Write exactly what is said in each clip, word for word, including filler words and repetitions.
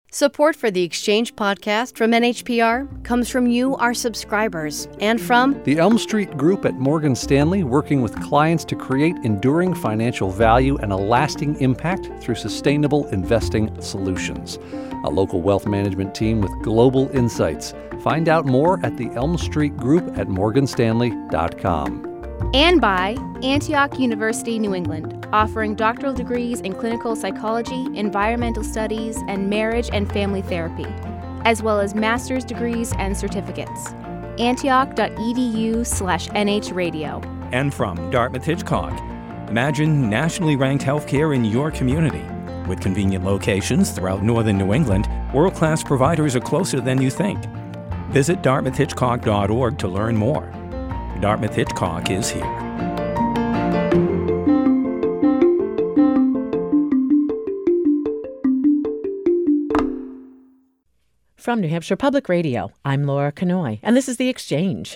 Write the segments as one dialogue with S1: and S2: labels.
S1: Support for the Exchange podcast from N H P R comes from you, our subscribers, and from
S2: the Elm Street Group at Morgan Stanley, working with clients to create enduring financial value and a lasting impact through sustainable investing solutions. A local wealth management team with global insights. Find out more at the Elm Street Group at morgan stanley dot com.
S3: And by Antioch University, New England, offering doctoral degrees in clinical psychology, environmental studies, and marriage and family therapy, as well as master's degrees and certificates. Antioch.edu slash NHradio.
S4: And from Dartmouth Hitchcock, imagine nationally ranked healthcare in your community. With convenient locations throughout northern New England, world-class providers are closer than you think. Visit dartmouth hitchcock dot org to learn more. Dartmouth Hitchcock is here.
S5: From New Hampshire Public Radio, I'm Laura Kanoy, and this is The Exchange.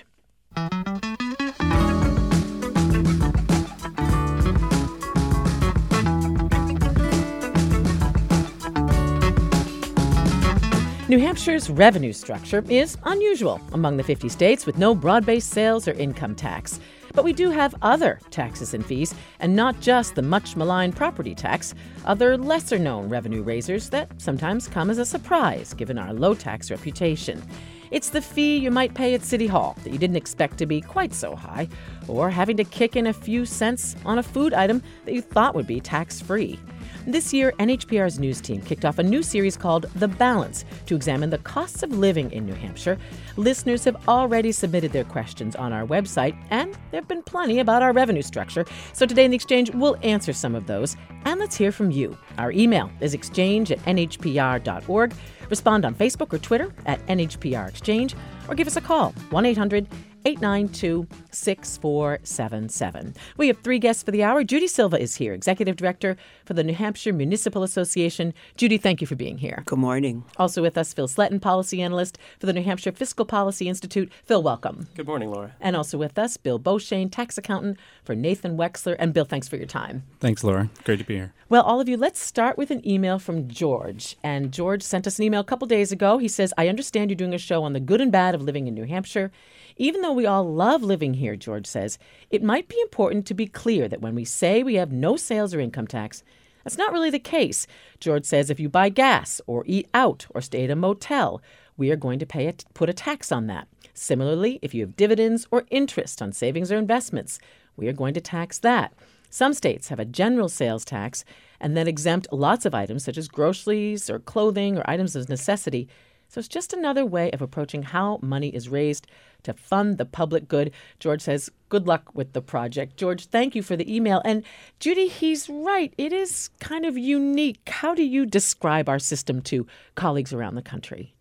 S5: New Hampshire's revenue structure is unusual among the fifty states with no broad-based sales or income tax. But we do have other taxes and fees, and not just the much-maligned property tax, other lesser-known revenue raisers that sometimes come as a surprise given our low-tax reputation. It's the fee you might pay at City Hall that you didn't expect to be quite so high, or having to kick in a few cents on a food item that you thought would be tax-free. This year, N H P R's news team kicked off a new series called The Balance to examine the costs of living in New Hampshire. Listeners have already submitted their questions on our website, and there have been plenty about our revenue structure. So today in The Exchange, we'll answer some of those, and let's hear from you. Our email is exchange at n h p r dot org. Respond on Facebook or Twitter at N H P R Exchange, or give us a call, one eight hundred eight nine two six four seven seven. We have three guests for the hour. Judy Silva is here, Executive Director for the New Hampshire Municipal Association. Judy, thank you for being here.
S6: Good morning.
S5: Also with us, Phil Sletton, Policy Analyst for the New Hampshire Fiscal Policy Institute. Phil, welcome.
S7: Good morning, Laura.
S5: And also with us, Bill Beauchene, Tax Accountant for Nathan Wexler. And Bill, thanks for your time.
S8: Thanks, Laura. Great to be here.
S5: Well, all of you, let's start with an email from George. And George sent us an email a couple days ago. He says, I understand you're doing a show on the good and bad of living in New Hampshire. Even though we all love living here, George says, it might be important to be clear that when we say we have no sales or income tax, that's not really the case. George says if you buy gas or eat out or stay at a motel, we are going to pay a, put a tax on that. Similarly, if you have dividends or interest on savings or investments, we are going to tax that. Some states have a general sales tax and then exempt lots of items such as groceries or clothing or items of necessity. So it's just another way of approaching how money is raised to fund the public good. George says, good luck with the project. George, thank you for the email. And Judy, he's right. It is kind of unique. How do you describe our system to colleagues around the country?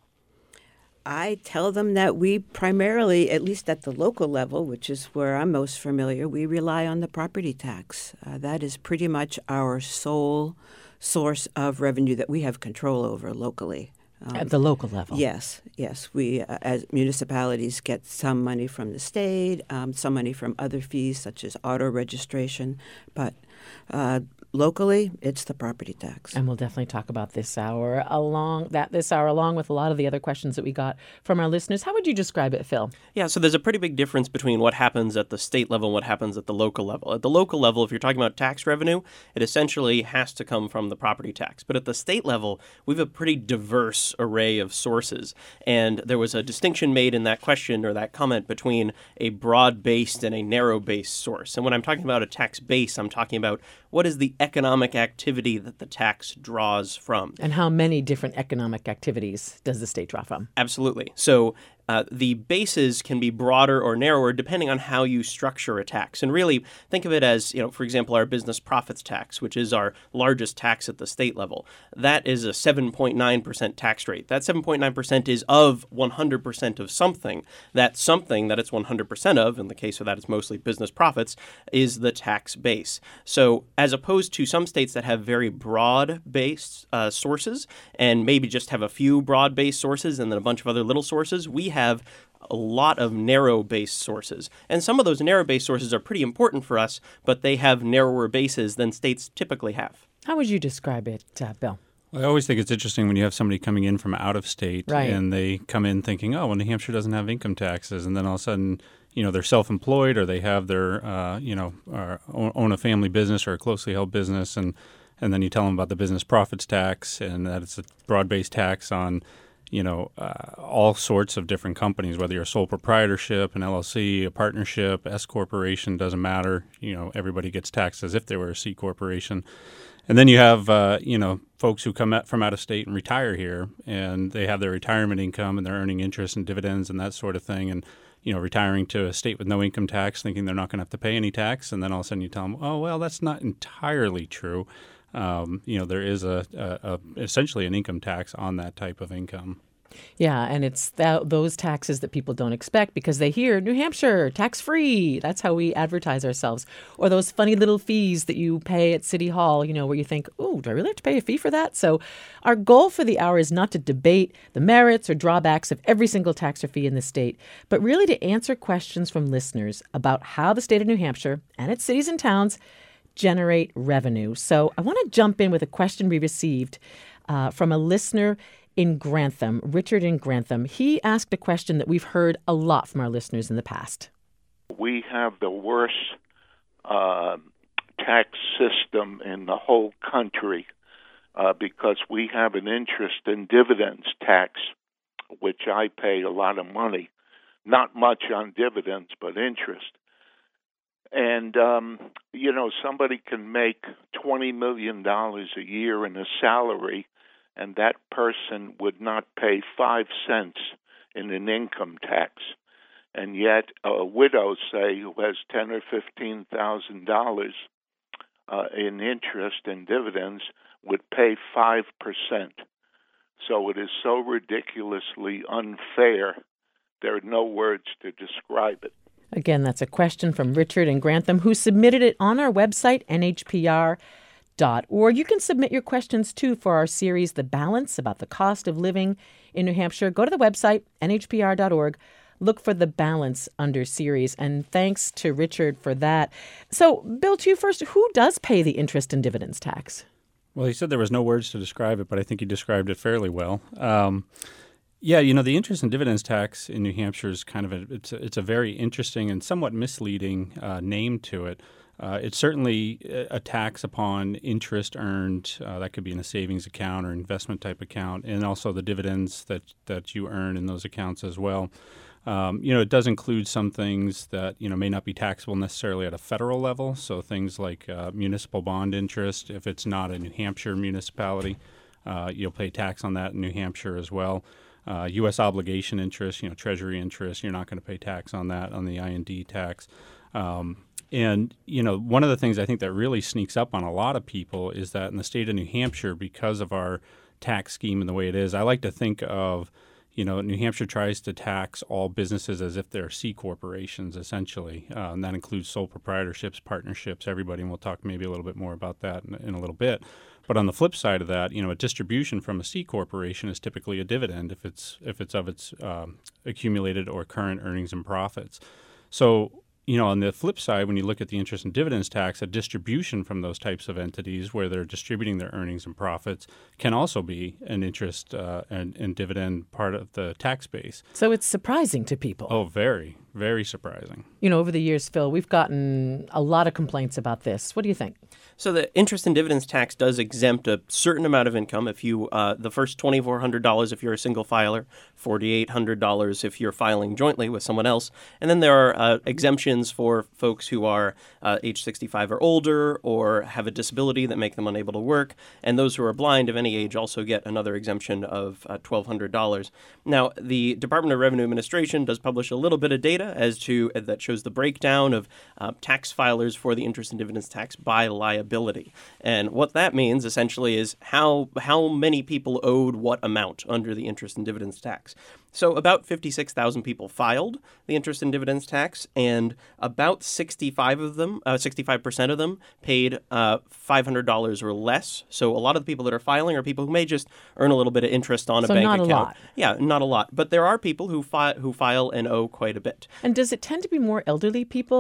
S6: I tell them that we primarily, at least at the local level, which is where I'm most familiar, we rely on the property tax. Uh, that is pretty much our sole source of revenue that we have control over locally.
S5: Um, At the local level?
S6: Yes, yes. We, uh, as municipalities, get some money from the state, um, some money from other fees, such as auto registration. But uh, locally, it's the property tax.
S5: And we'll definitely talk about this hour along that this hour, along with a lot of the other questions that we got from our listeners. How would you describe it, Phil?
S7: Yeah, so there's a pretty big difference between what happens at the state level and what happens at the local level. At the local level, if you're talking about tax revenue, it essentially has to come from the property tax. But at the state level, we have a pretty diverse array of sources. And there was a distinction made in that question or that comment between a broad-based and a narrow-based source. And when I'm talking about a tax base, I'm talking about what is the economic activity that the tax draws from.
S5: And how many different economic activities does the state draw from?
S7: Absolutely. So Uh, the bases can be broader or narrower depending on how you structure a tax. And really, think of it as, you know, for example, our business profits tax, which is our largest tax at the state level. That is a seven point nine percent tax rate. That seven point nine percent is of one hundred percent of something. That something that it's one hundred percent of, in the case of that it's mostly business profits, is the tax base. So as opposed to some states that have very broad-based uh, sources and maybe just have a few broad-based sources and then a bunch of other little sources, we have a lot of narrow-based sources. And some of those narrow-based sources are pretty important for us, but they have narrower bases than states typically have.
S5: How would you describe it, uh, Bill?
S8: I always think it's interesting when you have somebody coming in from out of state
S5: Right.
S8: and they come in thinking, oh, well, New Hampshire doesn't have income taxes. And then all of a sudden, you know, they're self-employed or they have their, uh, you know, or own a family business or a closely held business. And, and then you tell them about the business profits tax and that it's a broad-based tax on, you know, uh, all sorts of different companies, whether you're a sole proprietorship, an L L C, a partnership, S corporation, doesn't matter. You know, everybody gets taxed as if they were a C corporation. And then you have, uh, you know, folks who come out from out of state and retire here, and they have their retirement income, and they're earning interest and dividends and that sort of thing, and, you know, retiring to a state with no income tax, thinking they're not going to have to pay any tax, and then all of a sudden you tell them, oh, well, that's not entirely true. Um, you know, there is a, a, a essentially an income tax on that type of income.
S5: Yeah, and it's that, those taxes that people don't expect because they hear New Hampshire, tax-free. That's how we advertise ourselves. Or those funny little fees that you pay at City Hall, you know, where you think, oh, do I really have to pay a fee for that? So our goal for the hour is not to debate the merits or drawbacks of every single tax or fee in the state, but really to answer questions from listeners about how the state of New Hampshire and its cities and towns generate revenue. So I want to jump in with a question we received uh, from a listener in Grantham, Richard in Grantham. He asked a question that we've heard a lot from our listeners in the past.
S9: We have the worst uh, tax system in the whole country uh, because we have an interest in dividends tax, which I pay a lot of money, not much on dividends, but interest. And, um, you know, somebody can make twenty million dollars a year in a salary, and that person would not pay five cents in an income tax. And yet a widow, say, who has ten or fifteen thousand dollars uh, in interest and dividends would pay five percent. So it is so ridiculously unfair. There are no words to describe it.
S5: Again, that's a question from Richard in Grantham, who submitted it on our website, N H P R dot org. You can submit your questions, too, for our series, The Balance, about the cost of living in New Hampshire. Go to the website, N H P R dot org. Look for The Balance under series. And thanks to Richard for that. So, Bill, to you first, who does pay the interest and dividends tax?
S8: Well, he said there was no words to describe it, but I think he described it fairly well. Um, yeah, you know, the interest and dividends tax in New Hampshire is kind of a, it's a, it's a very interesting and somewhat misleading uh, name to it. Uh, it's certainly a tax upon interest earned. Uh, that could be in a savings account or investment type account, and also the dividends that, that you earn in those accounts as well. Um, you know, it does include some things that, you know, may not be taxable necessarily at a federal level. So things like uh, municipal bond interest, if it's not a New Hampshire municipality, uh, you'll pay tax on that in New Hampshire as well. Uh, U S obligation interest, you know, Treasury interest, you're not going to pay tax on that, on the I and D tax. Um, and, you know, one of the things I think that really sneaks up on a lot of people is that in the state of New Hampshire, because of our tax scheme and the way it is, I like to think of, you know, New Hampshire tries to tax all businesses as if they're C corporations, essentially. Uh, and that includes sole proprietorships, partnerships, everybody. And we'll talk maybe a little bit more about that in, in a little bit. But on the flip side of that, you know, a distribution from a C corporation is typically a dividend if it's if it's of its um, accumulated or current earnings and profits. So, you know, on the flip side, when you look at the interest and dividends tax, a distribution from those types of entities where they're distributing their earnings and profits can also be an interest uh, and, and dividend part of the tax base.
S5: So it's surprising to people.
S8: Oh, very, very surprising.
S5: You know, over the years, Phil, we've gotten a lot of complaints about this. What do you think?
S7: So the interest and dividends tax does exempt a certain amount of income. If you, uh, the first two thousand four hundred dollars if you're a single filer, four thousand eight hundred dollars if you're filing jointly with someone else. And then there are uh, exemptions for folks who are uh, age sixty-five or older or have a disability that make them unable to work. And those who are blind of any age also get another exemption of uh, twelve hundred dollars. Now, the Department of Revenue Administration does publish a little bit of data as to uh, that shows the breakdown of uh, tax filers for the interest and dividends tax by liability. And what that means essentially is how how many people owed what amount under the interest and dividends tax. So about fifty-six thousand people filed the interest and dividends tax, and about sixty-five of them, uh, sixty-five percent of them paid uh, five hundred dollars or less. So a lot of the people that are filing are people who may just earn a little bit of interest on a
S5: so
S7: bank
S5: not
S7: account.
S5: A lot.
S7: Yeah, not a lot. But there are people who, fi- who file and owe quite a bit.
S5: And does it tend to be more elderly people,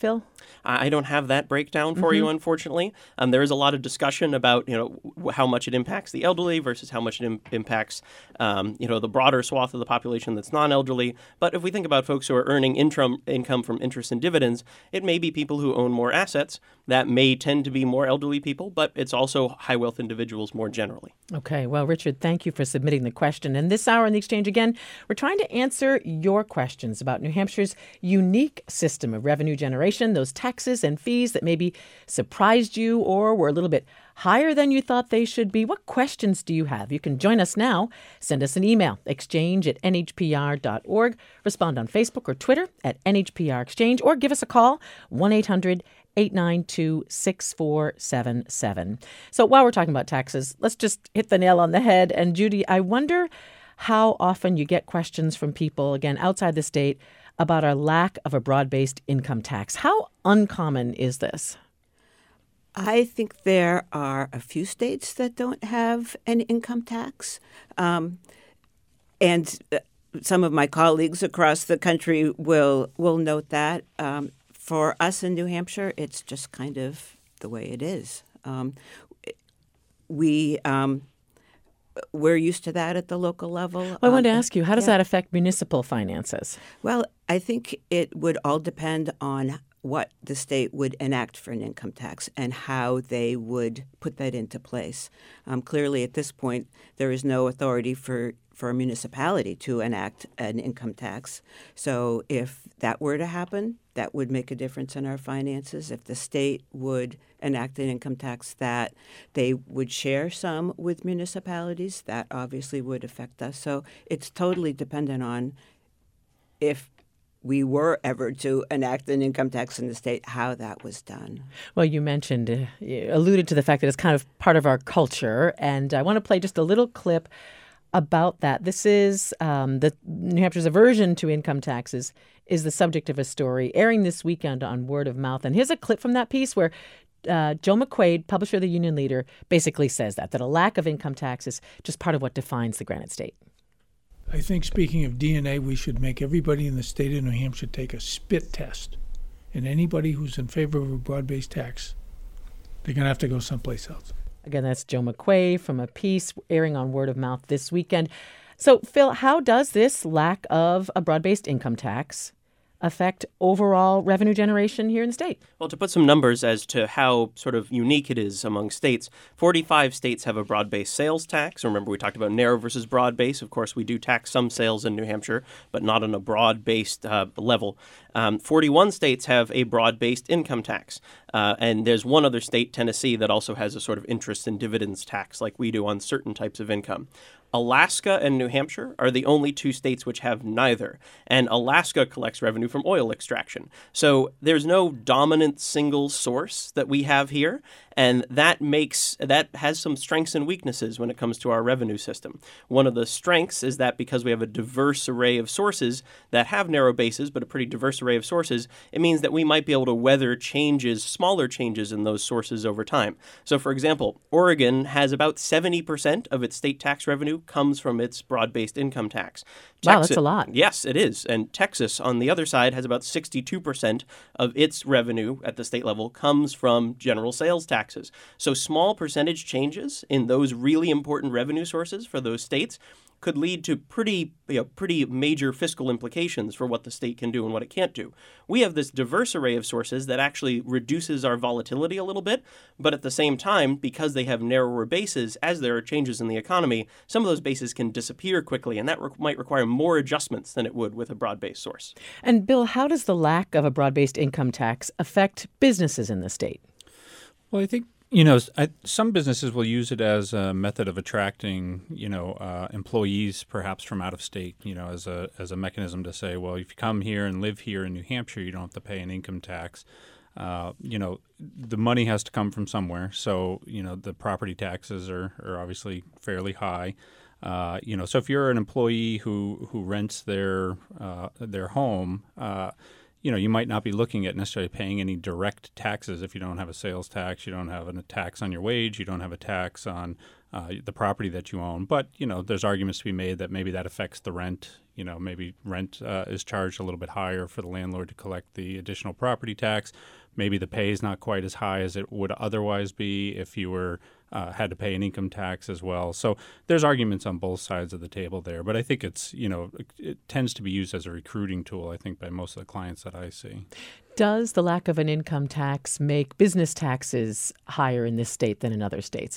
S5: Phil?
S7: I don't have that breakdown for mm-hmm. you, unfortunately. Um, there is a lot of discussion about, you know, w- how much it impacts the elderly versus how much it Im- impacts, um, you know, the broader swath of the population that's non-elderly. But if we think about folks who are earning intrum- income from interest and dividends, it may be people who own more assets. That may tend to be more elderly people, but it's also high wealth individuals more generally.
S5: Okay. Well, Richard, thank you for submitting the question. And this hour on The Exchange, again, we're trying to answer your questions about New Hampshire's unique system of revenue generation, those taxes and fees that maybe surprised you or were a little bit higher than you thought they should be. What questions do you have? You can join us now. Send us an email, exchange at n h p r dot org. Respond on Facebook or Twitter at N H P R Exchange, or give us a call, one eight hundred eight nine two six four seven seven. So while we're talking about taxes, let's just hit the nail on the head. And Judy, I wonder how often you get questions from people, again, outside the state, about our lack of a broad-based income tax. How uncommon is this?
S6: I think there are a few states that don't have an income tax. Um, and some of my colleagues across the country will will note that. Um, for us in New Hampshire, it's just kind of the way it is. Um, we... Um, We're used to that at the local level.
S5: Well, I wanted
S6: um,
S5: to ask you, how does
S6: yeah.
S5: that affect municipal finances?
S6: Well, I think it would all depend on what the state would enact for an income tax and how they would put that into place. Um, clearly, at this point, there is no authority for, for a municipality to enact an income tax. So if that were to happen, that would make a difference in our finances. If the state would enact an income tax that they would share some with municipalities, that obviously would affect us. So it's totally dependent on if we were ever to enact an income tax in the state, how that was done.
S5: Well, you mentioned, uh, you alluded to the fact that it's kind of part of our culture, and I want to play just a little clip about that. This is um, the New Hampshire's aversion to income taxes is the subject of a story airing this weekend on Word of Mouth. And here's a clip from that piece where uh, Joe McQuaid, publisher of the Union Leader, basically says that, that a lack of income tax is just part of what defines the Granite State.
S10: I think, speaking of D N A, we should make everybody in the state of New Hampshire take a spit test. And anybody who's in favor of a broad-based tax, they're going to have to go someplace else.
S5: Again, that's Joe McQuaid from a piece airing on Word of Mouth this weekend. So, Phil, how does this lack of a broad-based income tax affect overall revenue generation here in the state?
S7: Well, to put some numbers as to how sort of unique it is among states, forty-five states have a broad-based sales tax. Remember, we talked about narrow versus broad-based. Of course, we do tax some sales in New Hampshire, but not on a broad-based uh, level. Um, forty-one states have a broad-based income tax. Uh, and there's one other state, Tennessee, that also has a sort of interest and dividends tax like we do on certain types of income. Alaska and New Hampshire are the only two states which have neither. And Alaska collects revenue from oil extraction. So there's no dominant single source that we have here. And that makes that has some strengths and weaknesses when it comes to our revenue system. One of the strengths is that because we have a diverse array of sources that have narrow bases, but a pretty diverse array of sources, it means that we might be able to weather changes, smaller changes in those sources over time. So, for example, Oregon has about seventy percent of its state tax revenue comes from its broad-based income tax.
S5: Wow,
S7: Texas,
S5: that's a lot.
S7: Yes, it is. And Texas, on the other side, has about sixty-two percent of its revenue at the state level comes from general sales tax. Taxes. So small percentage changes in those really important revenue sources for those states could lead to pretty, you know, pretty major fiscal implications for what the state can do and what it can't do. We have this diverse array of sources that actually reduces our volatility a little bit, but at the same time, because they have narrower bases, as there are changes in the economy, some of those bases can disappear quickly, and that re- might require more adjustments than it would with a broad-based source.
S5: And Bill, how does the lack of a broad-based income tax affect businesses in the state?
S8: Well, I think, you know, I, some businesses will use it as a method of attracting, you know, uh, employees perhaps from out of state, you know, as a as a mechanism to say, well, if you come here and live here in New Hampshire, you don't have to pay an income tax. Uh, you know, the money has to come from somewhere. So, you know, the property taxes are, are obviously fairly high. Uh, you know, so if you're an employee who, who rents their uh, their home, uh, you know, you might not be looking at necessarily paying any direct taxes if you don't have a sales tax, you don't have a tax on your wage, you don't have a tax on uh, the property that you own. But, you know, there's arguments to be made that maybe that affects the rent. You know, maybe rent uh, is charged a little bit higher for the landlord to collect the additional property tax. Maybe the pay is not quite as high as it would otherwise be if you were uh, had to pay an income tax as well. So there's arguments on both sides of the table there. But I think it's, you know, it, it tends to be used as a recruiting tool, I think, by most of the clients that I see.
S5: Does the lack of an income tax make business taxes higher in this state than in other states?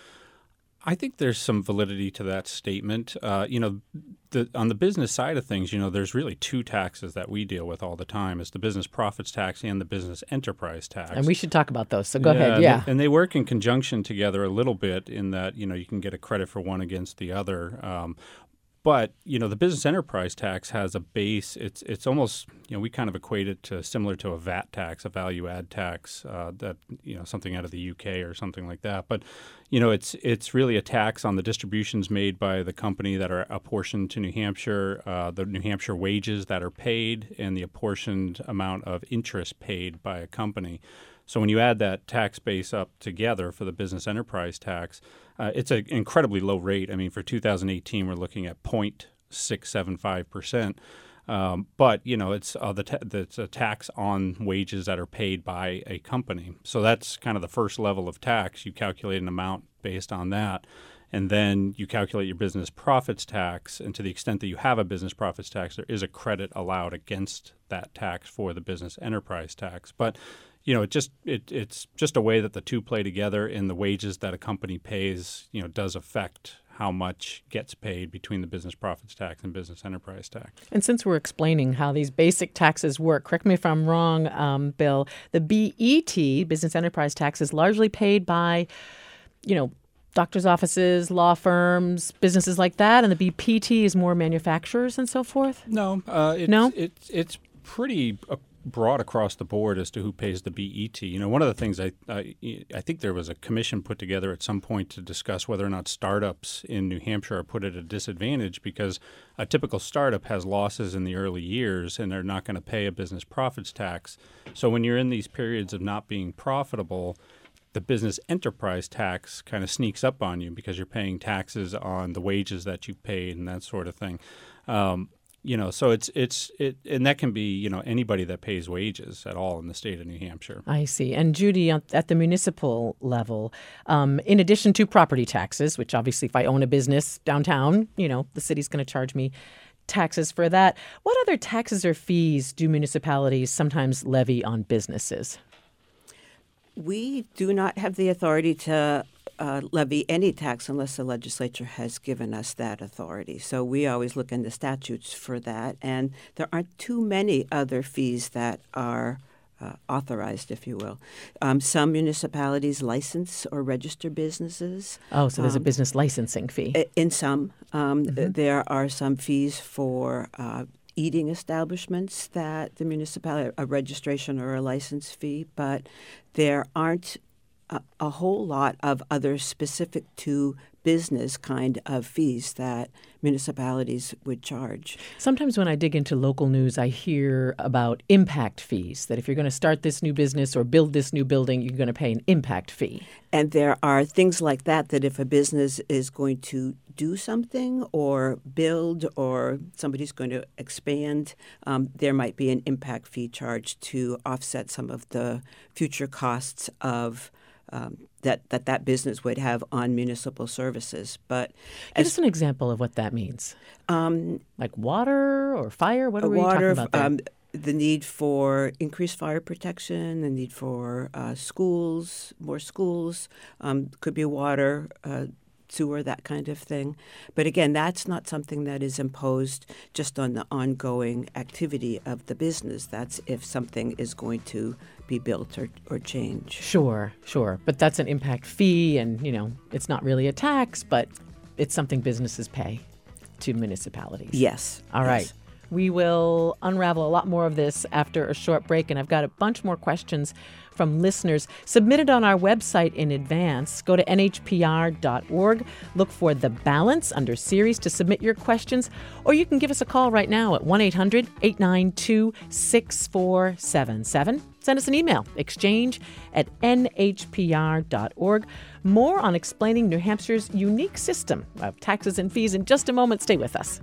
S8: I think there's some validity to that statement. Uh, you know, the, on the business side of things, you know, there's really two taxes that we deal with all the time. It's the business profits tax and the business enterprise tax.
S5: And we should talk about those. So go
S8: yeah,
S5: ahead.
S8: And
S5: yeah.
S8: they, and they work in conjunction together a little bit in that, you know, you can get a credit for one against the other. Um, But, you know, the business enterprise tax has a base. It's it's almost, you know, we kind of equate it to similar to a V A T tax, a value add tax, uh, that, you know, something out of the U K or something like that. But, you know, it's it's really a tax on the distributions made by the company that are apportioned to New Hampshire, uh, the New Hampshire wages that are paid, and the apportioned amount of interest paid by a company. So when you add that tax base up together for the business enterprise tax, uh, it's an incredibly low rate. I mean, for two thousand eighteen, we're looking at zero point six seven five percent. Um, but, you know, it's uh, the ta- it's a tax on wages that are paid by a company. So that's kind of the first level of tax. You calculate an amount based on that. And then you calculate your business profits tax. And to the extent that you have a business profits tax, there is a credit allowed against that tax for the business enterprise tax. But you know, it just it, it's just a way that the two play together, and the wages that a company pays, you know, does affect how much gets paid between the business profits tax and business enterprise tax.
S5: And since we're explaining how these basic taxes work, correct me if I'm wrong, um, Bill, the B E T, business enterprise tax, is largely paid by, you know, doctors' offices, law firms, businesses like that, and the B P T is more manufacturers and so forth?
S8: No. Uh, it's,
S5: no?
S8: It's, it's pretty uh, broad across the board as to who pays the B E T. You know, one of the things I, I I think there was a commission put together at some point to discuss whether or not startups in New Hampshire are put at a disadvantage because a typical startup has losses in the early years and they're not going to pay a business profits tax. So when you're in these periods of not being profitable, the business enterprise tax kind of sneaks up on you because you're paying taxes on the wages that you paid and that sort of thing. Um, You know, so it's it's it, and that can be, you know, anybody that pays wages at all in the state of New Hampshire.
S5: I see. And Judy, at the municipal level, um, in addition to property taxes, which obviously if I own a business downtown, you know, the city's going to charge me taxes for that. What other taxes or fees do municipalities sometimes levy on businesses?
S6: We do not have the authority to uh, levy any tax unless the legislature has given us that authority. So we always look in the statutes for that. And there aren't too many other fees that are uh, authorized, if you will. Um, some municipalities license or register businesses.
S5: Oh, so there's
S6: um,
S5: a business licensing fee.
S6: In some. Um,
S5: Mm-hmm.
S6: There are some fees for uh, eating establishments that the municipality, a registration or a license fee, but there aren't a, a whole lot of other specific to business kind of fees that municipalities would charge.
S5: Sometimes when I dig into local news, I hear about impact fees, that if you're going to start this new business or build this new building, you're going to pay an impact fee.
S6: And there are things like that, that if a business is going to do something or build or somebody's going to expand, um, there might be an impact fee charged to offset some of the future costs of um, that, that that business would have on municipal services. But
S5: Give us an example of what that means.
S6: Um,
S5: like water or fire? What are we
S6: water,
S5: talking about there?
S6: Um, the need for increased fire protection, the need for uh, schools, more schools, um, could be water, uh, sewer, that kind of thing. But again, that's not something that is imposed just on the ongoing activity of the business. That's if something is going to be built or, or changed.
S5: Sure, sure. But that's an impact fee, and, you know, it's not really a tax, but it's something businesses pay to municipalities.
S6: Yes.
S5: All
S6: yes.
S5: right. We will unravel a lot more of this after a short break, and I've got a bunch more questions from listeners submitted on our website in advance. Go to N H P R dot org, look for The Balance under series to submit your questions, or you can give us a call right now at one eight hundred eight nine two six four seven seven. Send us an email, exchange at N H P R dot org. More on explaining New Hampshire's unique system of taxes and fees in just a moment. Stay with us.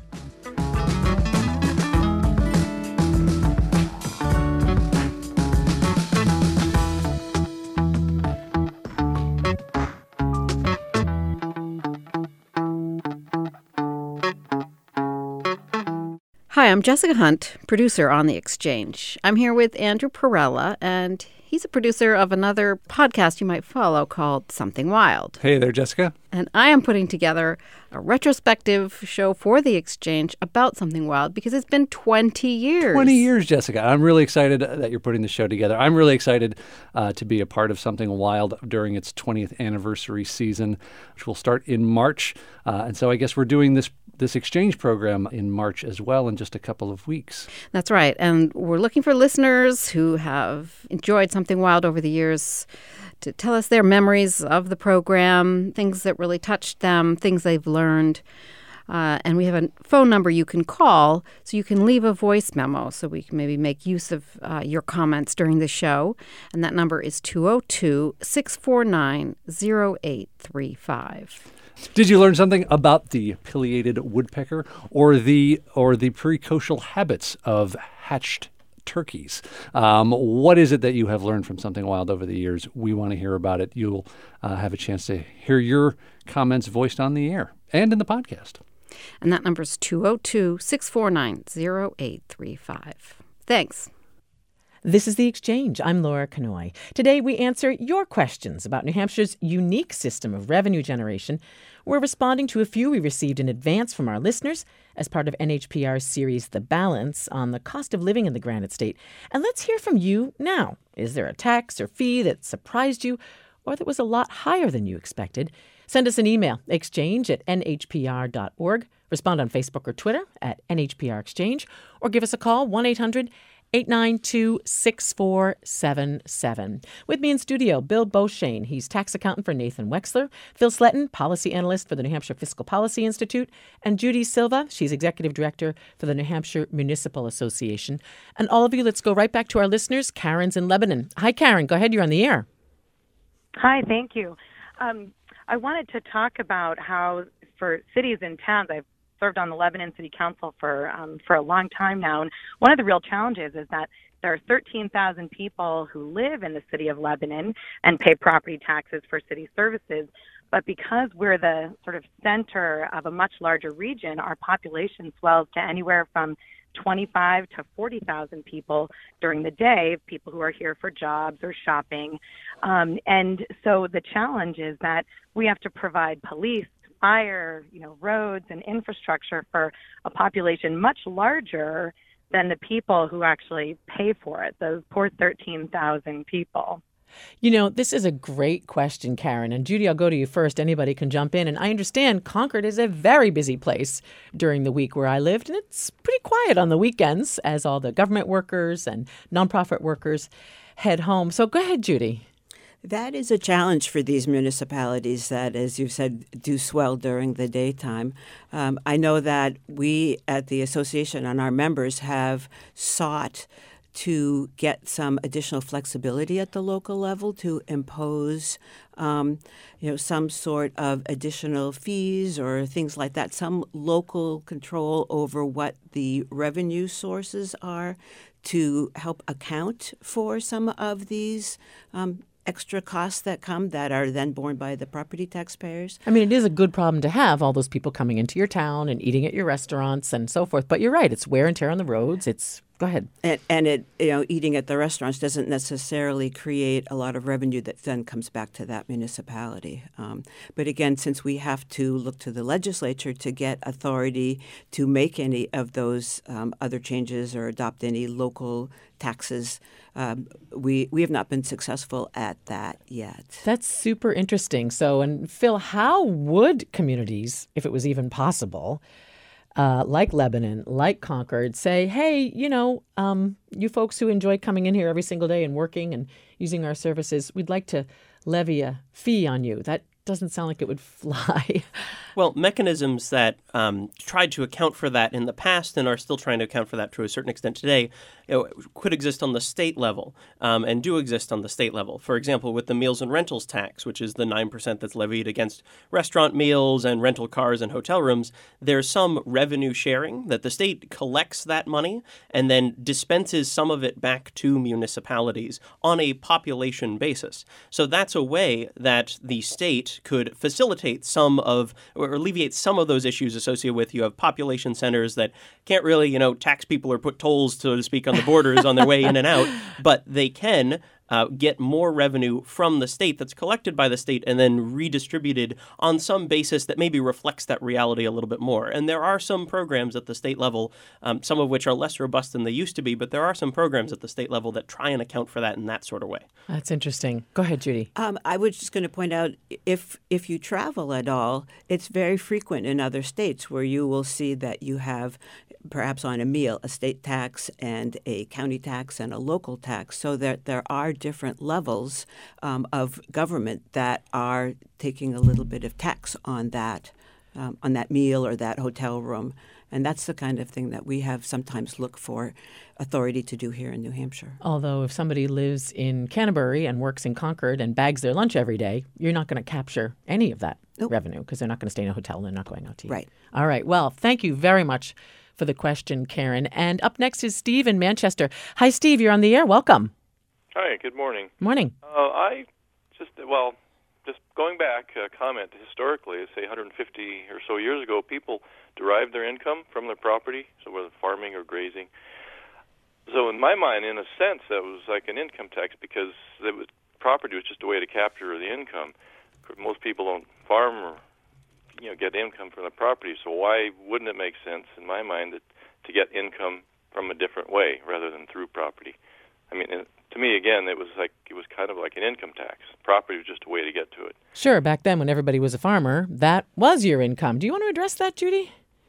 S1: Hi, I'm Jessica Hunt, producer on The Exchange. I'm here with Andrew Perella, and he's a producer of another podcast you might follow called Something Wild.
S2: Hey there, Jessica.
S1: And I am putting together a retrospective show for The Exchange about Something Wild because it's been twenty years.
S2: twenty years, Jessica. I'm really excited that you're putting the show together. I'm really excited uh, to be a part of Something Wild during its twentieth anniversary season, which will start in March. Uh, and so I guess we're doing this this exchange program in March as well in just a couple of weeks.
S1: That's right. And we're looking for listeners who have enjoyed Something Wild over the years to tell us their memories of the program, things that really touched them, things they've learned. Uh, and we have a phone number you can call so you can leave a voice memo so we can maybe make use of uh, your comments during the show. And that number is two oh two, six four nine, oh eight three five.
S2: Did you learn something about the pileated woodpecker or the or the precocial habits of hatched turkeys? Um, what is it that you have learned from Something Wild over the years? We want to hear about it. You'll uh, have a chance to hear your comments voiced on the air and in the podcast.
S1: And that number is two oh two, six four nine, oh eight three five. Thanks.
S5: This is The Exchange. I'm Laura Kanoy. Today we answer your questions about New Hampshire's unique system of revenue generation. We're responding to a few we received in advance from our listeners as part of N H P R's series The Balance on the cost of living in the Granite State. And let's hear from you now. Is there a tax or fee that surprised you or that was a lot higher than you expected? Send us an email, exchange at N H P R dot org. Respond on Facebook or Twitter at N H P R Exchange, or give us a call, one eight hundred eight nine two six four seven seven. With me in studio, Bill Beauchene. He's tax accountant for Nathan Wexler. Phil Sletton, policy analyst for the New Hampshire Fiscal Policy Institute. And Judy Silva, she's executive director for the New Hampshire Municipal Association. And all of you, let's go right back to our listeners. Karen's in Lebanon. Hi, Karen. Go ahead. You're on the air.
S11: Hi, thank you. Um, I wanted to talk about how for cities and towns, I've served on the Lebanon City Council for um, for a long time now, and one of the real challenges is that there are thirteen thousand people who live in the city of Lebanon and pay property taxes for city services, but because we're the sort of center of a much larger region, our population swells to anywhere from twenty-five to forty thousand people during the day, people who are here for jobs or shopping. Um, and so the challenge is that we have to provide police, fire, you know, roads and infrastructure for a population much larger than the people who actually pay for it, those poor thirteen thousand people.
S5: You know, this is a great question, Karen. And Judy, I'll go to you first. Anybody can jump in. And I understand Concord is a very busy place during the week where I lived. And it's pretty quiet on the weekends as all the government workers and nonprofit workers head home. So go ahead, Judy.
S6: That is a challenge for these municipalities that, as you said, do swell during the daytime. Um, I know that we at the association and our members have sought to get some additional flexibility at the local level to impose, um, you know, some sort of additional fees or things like that, some local control over what the revenue sources are to help account for some of these um, extra costs that come that are then borne by the property taxpayers.
S5: I mean, it is a good problem to have, all those people coming into your town and eating at your restaurants and so forth. But you're right, it's wear and tear on the roads. It's Go ahead.
S6: And, and it, you know, eating at the restaurants doesn't necessarily create a lot of revenue that then comes back to that municipality. Um, but again, since we have to look to the legislature to get authority to make any of those um, other changes or adopt any local taxes, um, we we have not been successful at that yet.
S5: That's super interesting. So, and Phil, how would communities, if it was even possible, uh, like Lebanon, like Concord, say, hey, you know, um, you folks who enjoy coming in here every single day and working and using our services, we'd like to levy a fee on you. That doesn't sound like it would fly.
S7: Well, mechanisms that um, tried to account for that in the past and are still trying to account for that to a certain extent today, you know, could exist on the state level um, and do exist on the state level. For example, with the meals and rentals tax, which is the nine percent that's levied against restaurant meals and rental cars and hotel rooms, there's some revenue sharing that the state collects that money and then dispenses some of it back to municipalities on a population basis. So that's a way that the state could facilitate some of or alleviate some of those issues associated with you have population centers that can't really, you know, tax people or put tolls, so to speak, on the borders on their way in and out, but they can uh, get more revenue from the state that's collected by the state and then redistributed on some basis that maybe reflects that reality a little bit more. And there are some programs at the state level, um, some of which are less robust than they used to be, but there are some programs at the state level that try and account for that in that sort of way.
S5: That's interesting. Go ahead, Judy.
S6: Um, I was just going to point out, if if you travel at all, it's very frequent in other states where you will see that you have perhaps on a meal, a state tax and a county tax and a local tax, so that there are different levels um, of government that are taking a little bit of tax on that, um, on that meal or that hotel room. And that's the kind of thing that we have sometimes looked for authority to do here in New Hampshire.
S5: Although if somebody lives in Canterbury and works in Concord and bags their lunch every day, you're not going to capture any of that nope. revenue because they're not going to stay in a hotel and they're not going out to eat.
S6: Right.
S5: All right. Well, thank you very much for the question, Karen. And up next is Steve in Manchester. Hi, Steve. You're on the air. Welcome.
S12: Hi. Good morning.
S5: Morning.
S12: Uh, I just, well, just going back, a comment historically, say one hundred fifty or so years ago, people derived their income from their property, so whether farming or grazing. So in my mind, in a sense, that was like an income tax because it was, property was just a way to capture the income. Most people don't farm or you know get income from the property, so why wouldn't it make sense, in my mind, that, to get income from a different way rather than through property? I mean, it, to me, again, it was like it was kind of like an income tax. Property was just a way to get to it.
S5: Sure, back then when everybody was a farmer, that was your income. Do you want to address that, Judy?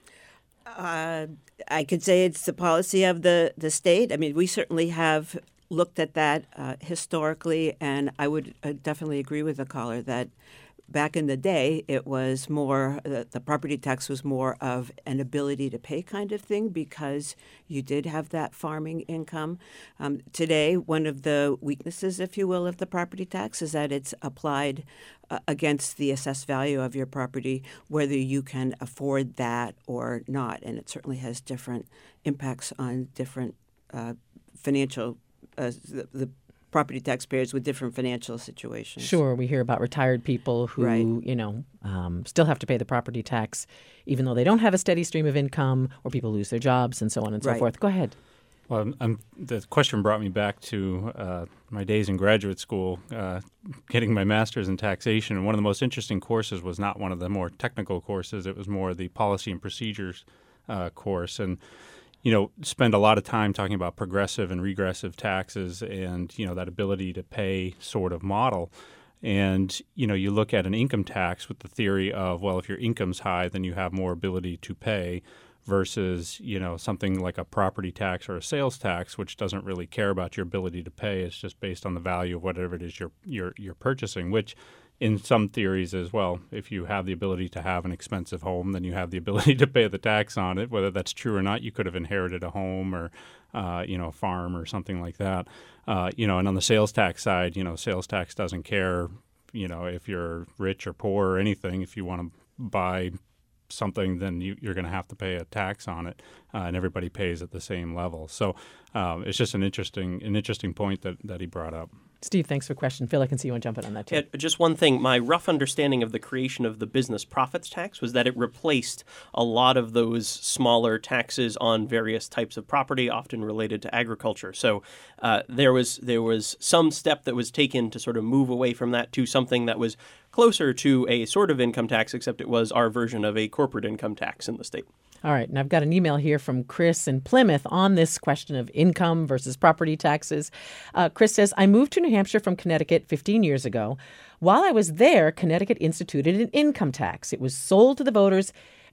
S6: Uh, I could say it's the policy of the, the state. I mean, we certainly have looked at that uh, historically, and I would uh, definitely agree with the caller that back in the day, it was more, uh, the property tax was more of an ability to pay kind of thing because you did have that farming income. Um, today, one of the weaknesses, if you will, of the property tax is that it's applied uh, against the assessed value of your property, whether you can afford that or not. And it certainly has different impacts on different uh, financial, uh, the, the property taxpayers with different financial situations.
S5: Sure. We hear about retired people who,
S6: right.
S5: you know, um, still have to pay the property tax, even though they don't have a steady stream of income, or people lose their jobs and so on and so
S6: right.
S5: forth. Go ahead.
S8: Well, I'm, I'm, the question brought me back to uh, my days in graduate school, uh, getting my master's in taxation. And one of the most interesting courses was not one of the more technical courses. It was more the policy and procedures uh, course. And you know, spend a lot of time talking about progressive and regressive taxes and, you know, that ability to pay sort of model. And, you know, you look at an income tax with the theory of, well, if your income's high, then you have more ability to pay versus, you know, something like a property tax or a sales tax, which doesn't really care about your ability to pay. It's just based on the value of whatever it is you're you're, you're purchasing, which in some theories as well, if you have the ability to have an expensive home, then you have the ability to pay the tax on it. Whether that's true or not, you could have inherited a home or, uh, you know, a farm or something like that. Uh, you know, and on the sales tax side, you know, sales tax doesn't care, you know, if you're rich or poor or anything. If you want to buy something, then you, you're going to have to pay a tax on it, uh, and everybody pays at the same level. So um, it's just an interesting, an interesting point that, that he brought up.
S5: Steve, thanks for the question. Phil, I can see you want to jump in on that too.
S7: Yeah, just one thing. My rough understanding of the creation of the business profits tax was that it replaced a lot of those smaller taxes on various types of property, often related to agriculture. So uh, there was there was some step that was taken to sort of move away from that to something that was closer to a sort of income tax, except it was our version of a corporate income tax in the state.
S5: All right. And I've got an email here from Chris in Plymouth on this question of income versus property taxes. Uh, Chris says, I moved to New Hampshire from Connecticut fifteen years ago. While I was there, Connecticut instituted an income tax. It was sold to the voters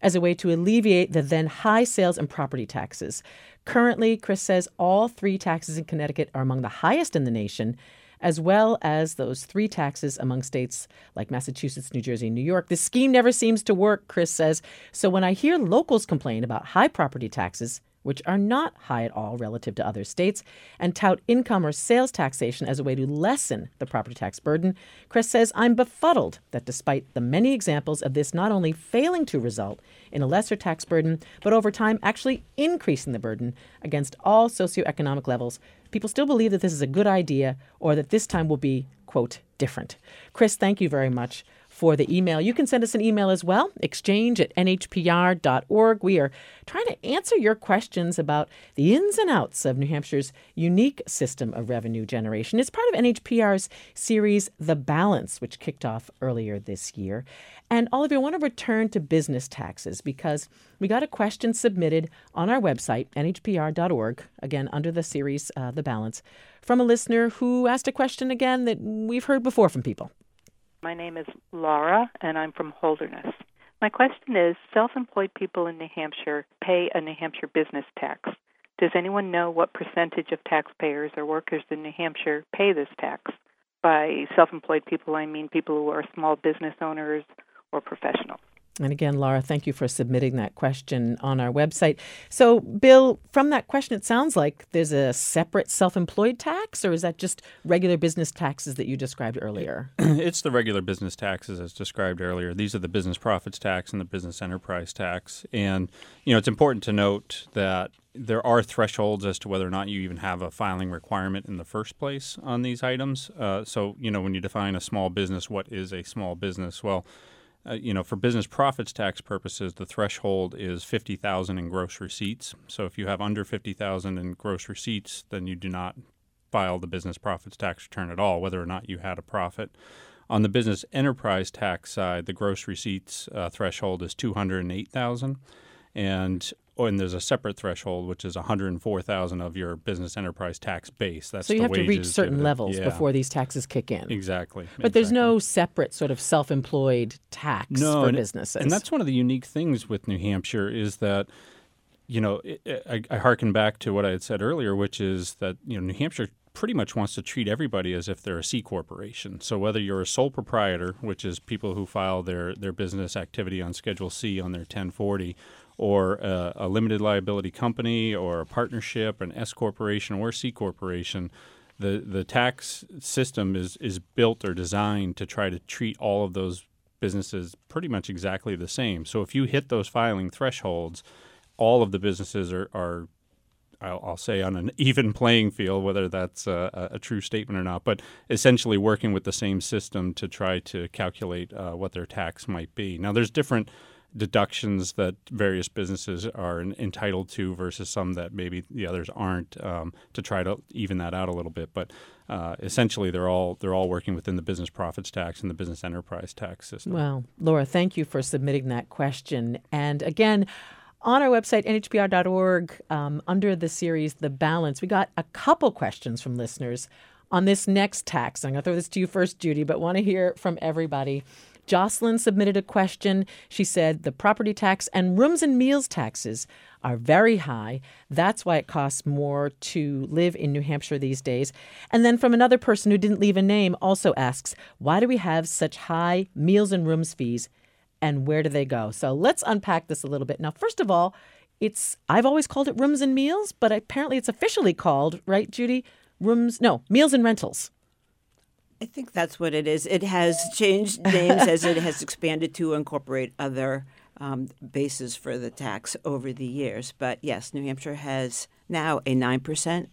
S5: as a way to alleviate the then high sales and property taxes. Currently, Chris says all three taxes in Connecticut are among the highest in the nation, as well as those three taxes among states like Massachusetts, New Jersey, and New York. The scheme never seems to work, Chris says. So when I hear locals complain about high property taxes, which are not high at all relative to other states, and tout income or sales taxation as a way to lessen the property tax burden, Chris says, I'm befuddled that despite the many examples of this not only failing to result in a lesser tax burden, but over time actually increasing the burden against all socioeconomic levels, people still believe that this is a good idea or that this time will be, quote, different. Chris, thank you very much for the email. You can send us an email as well, exchange at n h p r dot org. We are trying to answer your questions about the ins and outs of New Hampshire's unique system of revenue generation. It's part of N H P R's series, The Balance, which kicked off earlier this year. And all of you, I want to return to business taxes because we got a question submitted on our website, n h p r dot org, again, under the series, uh, The Balance, from a listener who asked a question again that we've heard before from people.
S13: My name is Laura, and I'm from Holderness. My question is, self-employed people in New Hampshire pay a New Hampshire business tax. Does anyone know what percentage of taxpayers or workers in New Hampshire pay this tax? By self-employed people, I mean people who are small business owners or professionals.
S5: And again, Laura, thank you for submitting that question on our website. So, Bill, from that question, it sounds like there's a separate self-employed tax, or is that just regular business taxes that you described earlier?
S8: It's the regular business taxes as described earlier. These are the business profits tax and the business enterprise tax. And, you know, it's important to note that there are thresholds as to whether or not you even have a filing requirement in the first place on these items. Uh, so, you know, when you define a small business, what is a small business? Well, Uh, you know, for business profits tax purposes, the threshold is fifty thousand dollars in gross receipts. So if you have under fifty thousand dollars in gross receipts, then you do not file the business profits tax return at all, whether or not you had a profit. On the business enterprise tax side, the gross receipts uh, threshold is two hundred eight thousand dollars. And oh, and there's a separate threshold, which is one hundred four thousand dollars of your business enterprise tax base. That's
S5: so you
S8: the
S5: have to reach
S8: wages,
S5: certain
S8: dividend.
S5: levels
S8: Yeah.
S5: before these taxes kick in.
S8: Exactly.
S5: But
S8: exactly.
S5: there's no separate sort of self-employed tax
S8: no,
S5: for
S8: and,
S5: businesses.
S8: And that's one of the unique things with New Hampshire is that, you know, it, I, I hearken back to what I had said earlier, which is that, you know, New Hampshire pretty much wants to treat everybody as if they're a C corporation. So whether you're a sole proprietor, which is people who file their, their business activity on Schedule C on their ten forty, or a, a limited liability company or a partnership, an S corporation or C corporation, the the tax system is is built or designed to try to treat all of those businesses pretty much exactly the same. So if you hit those filing thresholds, all of the businesses are, are I'll, I'll say, on an even playing field, whether that's a, a true statement or not, but essentially working with the same system to try to calculate uh, what their tax might be. Now, there's different deductions that various businesses are entitled to versus some that maybe the others aren't, um, to try to even that out a little bit. But uh, essentially, they're all they're all working within the business profits tax and the business enterprise tax system.
S5: Well, Laura, thank you for submitting that question. And again, on our website, n h p r dot org, um, under the series The Balance, we got a couple questions from listeners on this next tax. I'm going to throw this to you first, Judy, but want to hear from everybody. Jocelyn submitted a question. She said the property tax and rooms and meals taxes are very high. That's why it costs more to live in New Hampshire these days. And then from another person who didn't leave a name also asks, why do we have such high meals and rooms fees and where do they go? So let's unpack this a little bit. Now, first of all, it's I've always called it rooms and meals, but apparently it's officially called, right, Judy? Rooms, no, meals and rentals.
S6: I think that's what it is. It has changed names as it has expanded to incorporate other um, bases for the tax over the years. But yes, New Hampshire has now a nine percent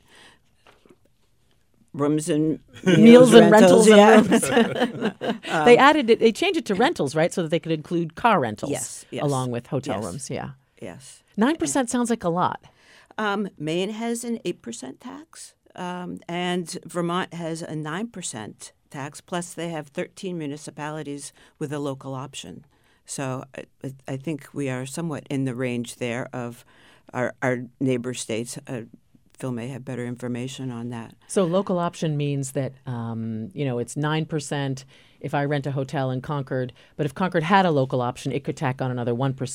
S6: rooms and meals,
S5: meals and rentals.
S6: rentals
S5: And
S6: yeah.
S5: rooms. um, they added it. They changed it to rentals, right, so that they could include car rentals.
S6: Yes, yes.
S5: Along with hotel
S6: yes.
S5: rooms. Yeah.
S6: Yes.
S5: Nine percent sounds like a lot.
S6: Um, Maine has an eight percent tax, um, and Vermont has a nine percent tax, plus they have thirteen municipalities with a local option. So I, I think we are somewhat in the range there of our, our neighbor states. Uh, Phil may have better information on that.
S5: So local option means that, um, you know, it's nine percent if I rent a hotel in Concord, but if Concord had a local option, it could tack on another one percent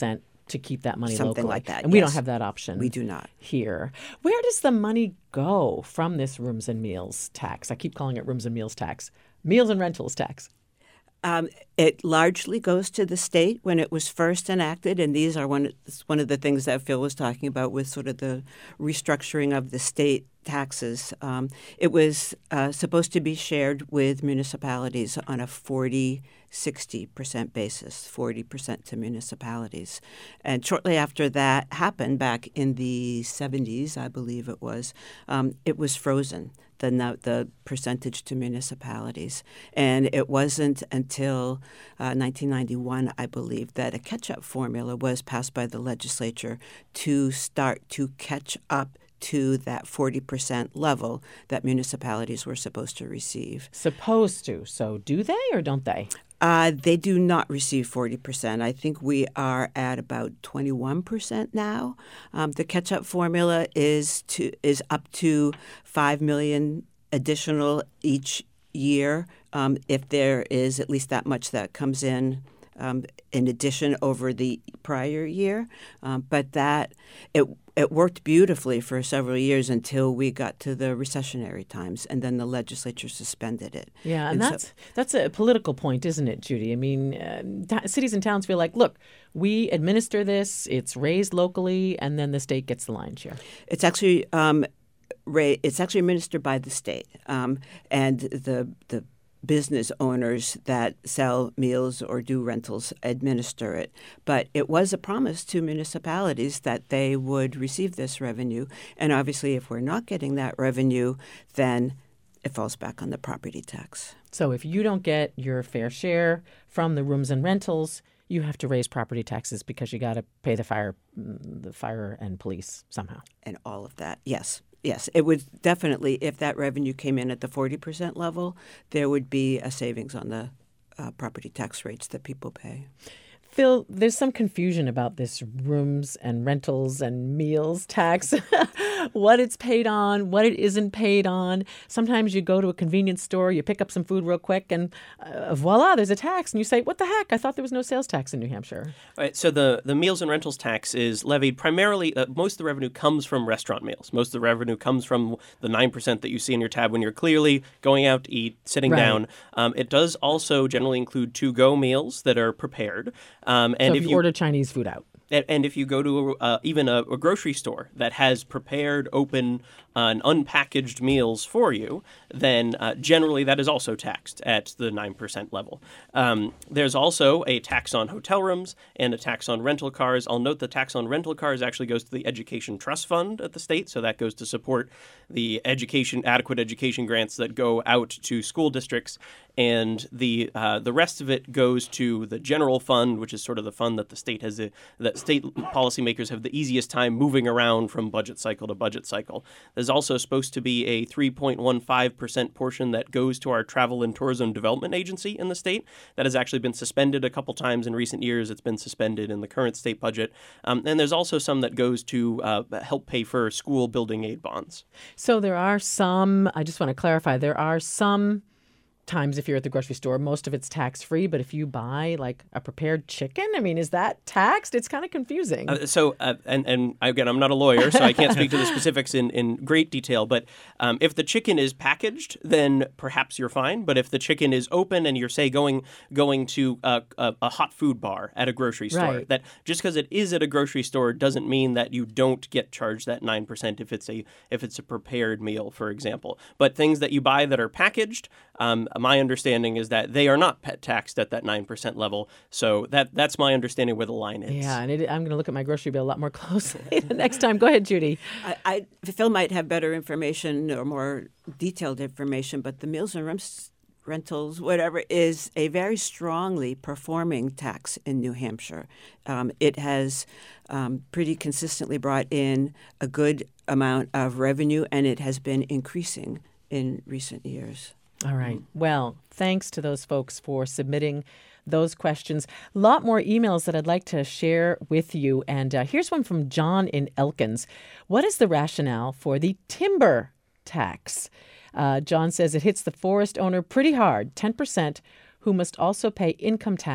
S5: to keep that money
S6: Something
S5: locally.
S6: like that,
S5: And we
S6: yes.
S5: don't have that option.
S6: We do not.
S5: Here. Where does the money go from this rooms and meals tax? I keep calling it rooms and meals tax. Meals and rentals tax.
S6: Um, it largely goes to the state when it was first enacted, and these are one one of the things that Phil was talking about with sort of the restructuring of the state taxes. Um, it was uh, supposed to be shared with municipalities on a forty sixty percent basis, forty percent to municipalities. And shortly after that happened, back in the seventies, I believe it was, um, it was frozen. The, the percentage to municipalities. And it wasn't until uh, nineteen ninety-one, I believe, that a catch-up formula was passed by the legislature to start to catch up to that forty percent level that municipalities were supposed to receive.
S5: Supposed to. So do they or don't they?
S6: Uh, they do not receive forty percent. I think we are at about twenty-one percent now. Um, the catch-up formula is to is up to five million dollars additional each year um, if there is at least that much that comes in um, in addition over the prior year. Um, but that it it worked beautifully for several years until we got to the recessionary times, and then the legislature suspended it.
S5: Yeah, and,
S6: and
S5: that's
S6: so,
S5: that's a political point, isn't it, Judy? I mean, uh, t- cities and towns feel like, look, we administer this, it's raised locally, and then the state gets the lion's share.
S6: It's actually um, ra- it's actually administered by the state, um, and the the business owners that sell meals or do rentals administer it. But it was a promise to municipalities that they would receive this revenue. And obviously, if we're not getting that revenue, then it falls back on the property tax.
S5: So if you don't get your fair share from the rooms and rentals, you have to raise property taxes because you got to pay the fire, the fire and police somehow.
S6: And all of that, yes. Yes, it would definitely, if that revenue came in at the forty percent level, there would be a savings on the uh, property tax rates that people pay.
S5: Phil, there's some confusion about this rooms and rentals and meals tax, what it's paid on, what it isn't paid on. Sometimes you go to a convenience store, you pick up some food real quick, and uh, voila, there's a tax. And you say, what the heck? I thought there was no sales tax in New Hampshire.
S7: All right, so the, the meals and rentals tax is levied primarily, uh, most of the revenue comes from restaurant meals. Most of the revenue comes from the nine percent that you see in your tab when you're clearly going out to eat, sitting
S5: Right.
S7: down. Um, it does also generally include to-go meals that are prepared. Um, and
S5: so if,
S7: if
S5: you, order Chinese food out.
S7: And, and if you go to a, uh, even a, a grocery store that has prepared, open, uh, and unpackaged meals for you, then uh, generally that is also taxed at the nine percent level. Um, there's also a tax on hotel rooms and a tax on rental cars. I'll note the tax on rental cars actually goes to the Education Trust Fund at the state, so that goes to support the education, adequate education grants that go out to school districts. And the uh, the rest of it goes to the general fund, which is sort of the fund that the state has a, that state policymakers have the easiest time moving around from budget cycle to budget cycle. There's also supposed to be a three point one five percent portion that goes to our Travel and Tourism Development Agency in the state. That has actually been suspended a couple times in recent years. It's been suspended in the current state budget. Um, and there's also some that goes to uh, help pay for school building aid bonds.
S5: So there are some, I just want to clarify, there are some times if you're at the grocery store, most of it's tax-free, but if you buy like a prepared chicken, I mean, is that taxed? It's kind of confusing.
S7: Uh, so, uh, and, and again, I'm not a lawyer, so I can't speak to the specifics in, in great detail, but um, if the chicken is packaged, then perhaps you're fine. But if the chicken is open and you're, say, going going to a, a, a hot food bar at a grocery store,
S5: Right.
S7: that just because it is at a grocery store doesn't mean that you don't get charged that nine percent if it's a if it's a prepared meal, for example. But things that you buy that are packaged, um, my understanding is that they are not pet taxed at that nine percent level. So that that's my understanding where the line is.
S5: Yeah, and it, I'm going to look at my grocery bill a lot more closely the next time. Go ahead, Judy.
S6: I, I, Phil might have better information or more detailed information, but the meals and rooms, rentals, whatever, is a very strongly performing tax in New Hampshire. Um, it has um, pretty consistently brought in a good amount of revenue, and it has been increasing in recent years.
S5: All right. Well, thanks to those folks for submitting those questions. A lot more emails that I'd like to share with you. And uh, here's one from John in Elkins. What is the rationale for the timber tax? Uh, John says it hits the forest owner pretty hard, ten percent, who must also pay income tax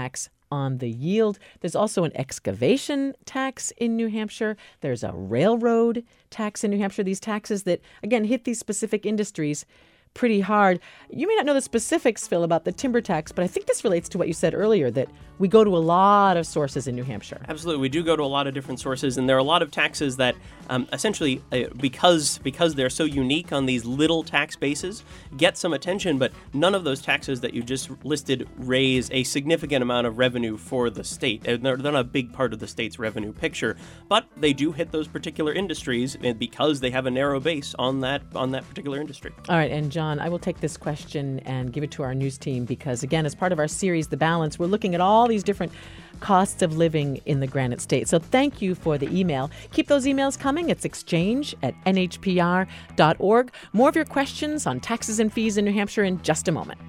S5: on the yield. There's also an excavation tax in New Hampshire. There's a railroad tax in New Hampshire. These taxes that, again, hit these specific industries pretty hard. You may not know the specifics, Phil, about the timber tax, but I think this relates to what you said earlier, that we go to a lot of sources in New Hampshire.
S7: Absolutely. We do go to a lot of different sources, and there are a lot of taxes that um, essentially, uh, because because they're so unique on these little tax bases, get some attention, but none of those taxes that you just listed raise a significant amount of revenue for the state. They're, they're not a big part of the state's revenue picture, but they do hit those particular industries because they have a narrow base on that on that particular industry.
S5: All right, and John, I will take this question and give it to our news team because, again, as part of our series, The Balance, we're looking at all these different costs of living in the Granite State. So thank you for the email. Keep those emails coming. It's exchange at N H P R dot org. More of your questions on taxes and fees in New Hampshire in just a moment.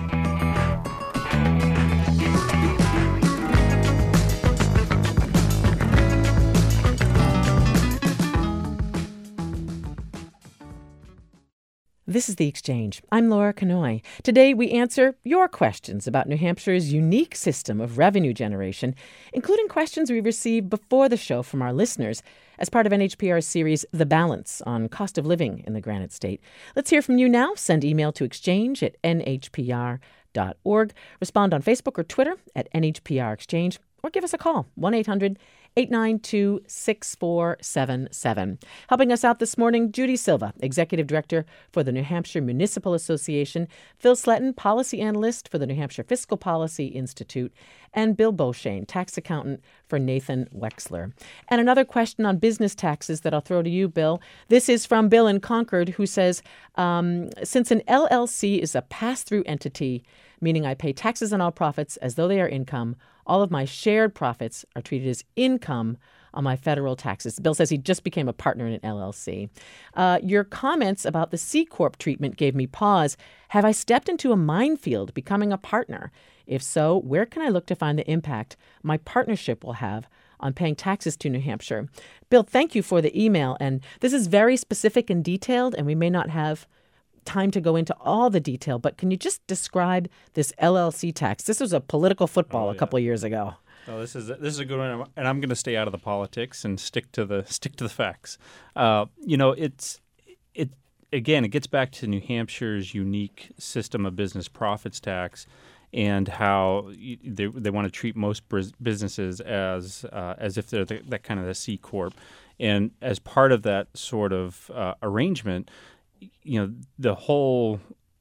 S5: This is The Exchange. I'm Laura Kanoy. Today we answer your questions about New Hampshire's unique system of revenue generation, including questions we received before the show from our listeners as part of N H P R's series The Balance on cost of living in the Granite State. Let's hear from you now. Send email to exchange at N H P R dot org. Respond on Facebook or Twitter at N H P R Exchange, or give us a call, one eight hundred eight nine two six four seven seven. Helping us out this morning, Judy Silva, Executive Director for the New Hampshire Municipal Association, Phil Sletton, Policy Analyst for the New Hampshire Fiscal Policy Institute, and Bill Beauchene, Tax Accountant for Nathan Wexler. And another question on business taxes that I'll throw to you, Bill. This is from Bill in Concord, who says, um, since an L L C is a pass-through entity, meaning I pay taxes on all profits as though they are income, all of my shared profits are treated as income on my federal taxes. Bill says he just became a partner in an L L C. Uh, your comments about the C Corp treatment gave me pause. Have I stepped into a minefield becoming a partner? If so, where can I look to find the impact my partnership will have on paying taxes to New Hampshire? Bill, thank you for the email. And this is very specific and detailed, and we may not have time to go into all the detail, but can you just describe this L L C tax? This was a political football
S8: oh,
S5: a
S8: yeah.
S5: couple of years ago.
S8: No, this is this is a good one, and I'm going to stay out of the politics and stick to the stick to the facts. Uh, you know, it's it again. It gets back to New Hampshire's unique system of business profits tax, and how they they want to treat most businesses as uh, as if they're the, that kind of a C Corp, and as part of that sort of uh, arrangement, you know, the whole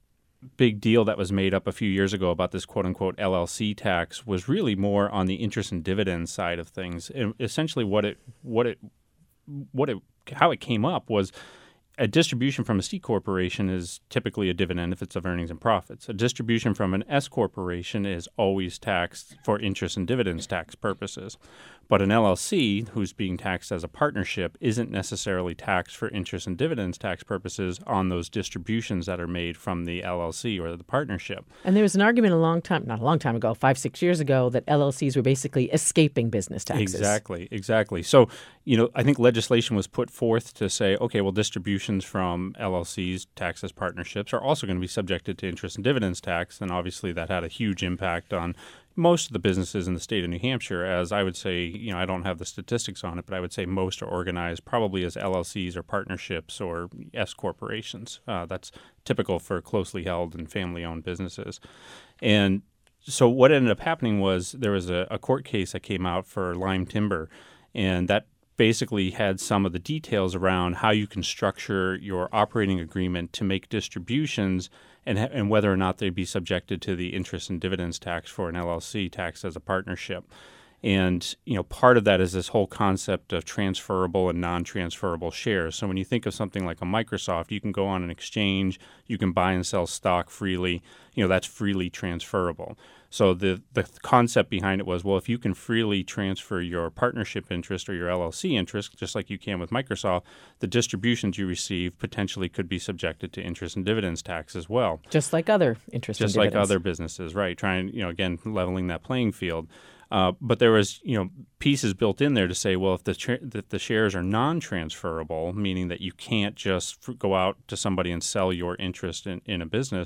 S8: big deal that was made up a few years ago about this quote-unquote L L C tax was really more on the interest and dividends side of things. And essentially what it what it what it how it came up was a distribution from a C corporation is typically a dividend if it's of earnings and profits. A distribution from an S corporation is always taxed for interest and dividends tax purposes. But an L L C, who's being taxed as a partnership, isn't necessarily taxed for interest and dividends tax purposes on those distributions that are made from the L L C or the partnership.
S5: And there was an argument a long time, not a long time ago, five, six years ago, that L L Cs were basically escaping business taxes.
S8: Exactly, exactly. So, you know, I think legislation was put forth to say, okay, well, distributions from L L Cs taxed as partnerships are also going to be subjected to interest and dividends tax. And obviously that had a huge impact on most of the businesses in the state of New Hampshire, as I would say, you know, I don't have the statistics on it, but I would say most are organized probably as L L Cs or partnerships or S corporations. Uh, that's typical for closely held and family-owned businesses. And so what ended up happening was there was a, a court case that came out for Lime Timber, and that basically had some of the details around how you can structure your operating agreement to make distributions and and whether or not they'd be subjected to the interest and dividends tax for an L L C taxed as a partnership. And, you know, part of that is this whole concept of transferable and non-transferable shares. So when you think of something like a Microsoft, you can go on an exchange, you can buy and sell stock freely. You know, that's freely transferable. So the, the concept behind it was, well, if you can freely transfer your partnership interest or your L L C interest, just like you can with Microsoft, the distributions you receive potentially could be subjected to interest and dividends tax as well.
S5: Just like other interest
S8: Just
S5: and
S8: like
S5: dividends.
S8: other businesses, right? Trying, you know, again, leveling that playing field. Uh, but there was, you know, pieces built in there to say, well, if the tra- if the shares are non-transferable, meaning that you can't just f- go out to somebody and sell your interest in, in a business,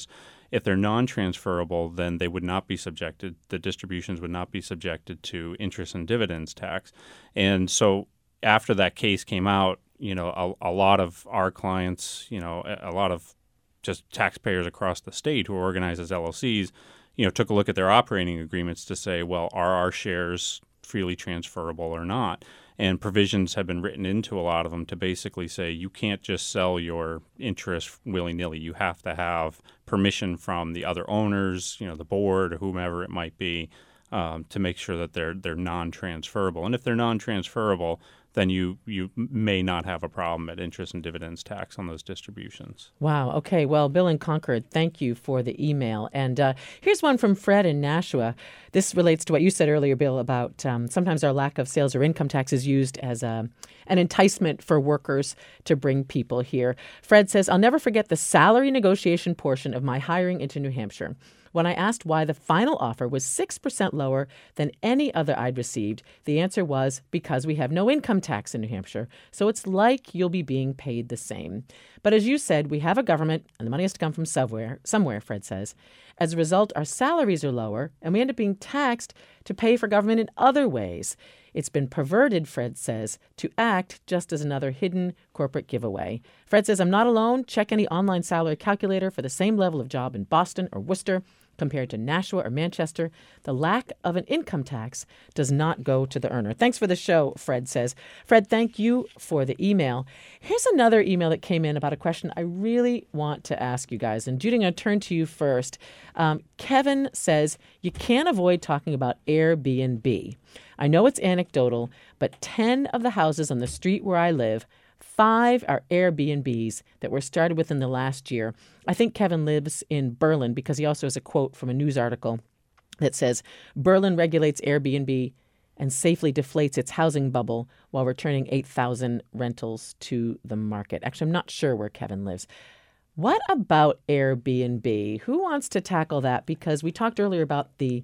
S8: If they're non-transferable, then they would not be subjected, the distributions would not be subjected to interest and dividends tax. And so after that case came out, you know, a, a lot of our clients, you know, a, a lot of just taxpayers across the state who are organized as L L Cs, you know, took a look at their operating agreements to say, well, are our shares freely transferable or not? And provisions have been written into a lot of them to basically say you can't just sell your interest willy-nilly. You have to have permission from the other owners, you know, the board or whomever it might be, um, to make sure that they're they're non-transferable. And if they're non-transferable, then you you may not have a problem at interest and dividends tax on those distributions.
S5: Wow. Okay. Well, Bill in Concord, thank you for the email. And uh, here's one from Fred in Nashua. This relates to what you said earlier, Bill, about um, sometimes our lack of sales or income tax is used as a, an enticement for workers to bring people here. Fred says, I'll never forget the salary negotiation portion of my hiring into New Hampshire. When I asked why the final offer was six percent lower than any other I'd received, the answer was because we have no income tax in New Hampshire, so it's like you'll be being paid the same. But as you said, we have a government, and the money has to come from somewhere, somewhere, Fred says. As a result, our salaries are lower, and we end up being taxed to pay for government in other ways. It's been perverted, Fred says, to act just as another hidden corporate giveaway. Fred says, I'm not alone. Check any online salary calculator for the same level of job in Boston or Worcester compared to Nashua or Manchester. The lack of an income tax does not go to the earner. Thanks for the show, Fred says. Fred, thank you for the email. Here's another email that came in about a question I really want to ask you guys. And Judy, I'm going to turn to you first. Um, Kevin says, you can't avoid talking about Airbnb. I know it's anecdotal, but ten of the houses on the street where I live, five are Airbnbs that were started within the last year. I think Kevin lives in Berlin because he also has a quote from a news article that says, Berlin regulates Airbnb and safely deflates its housing bubble while returning eight thousand rentals to the market. Actually, I'm not sure where Kevin lives. What about Airbnb? Who wants to tackle that? Because we talked earlier about the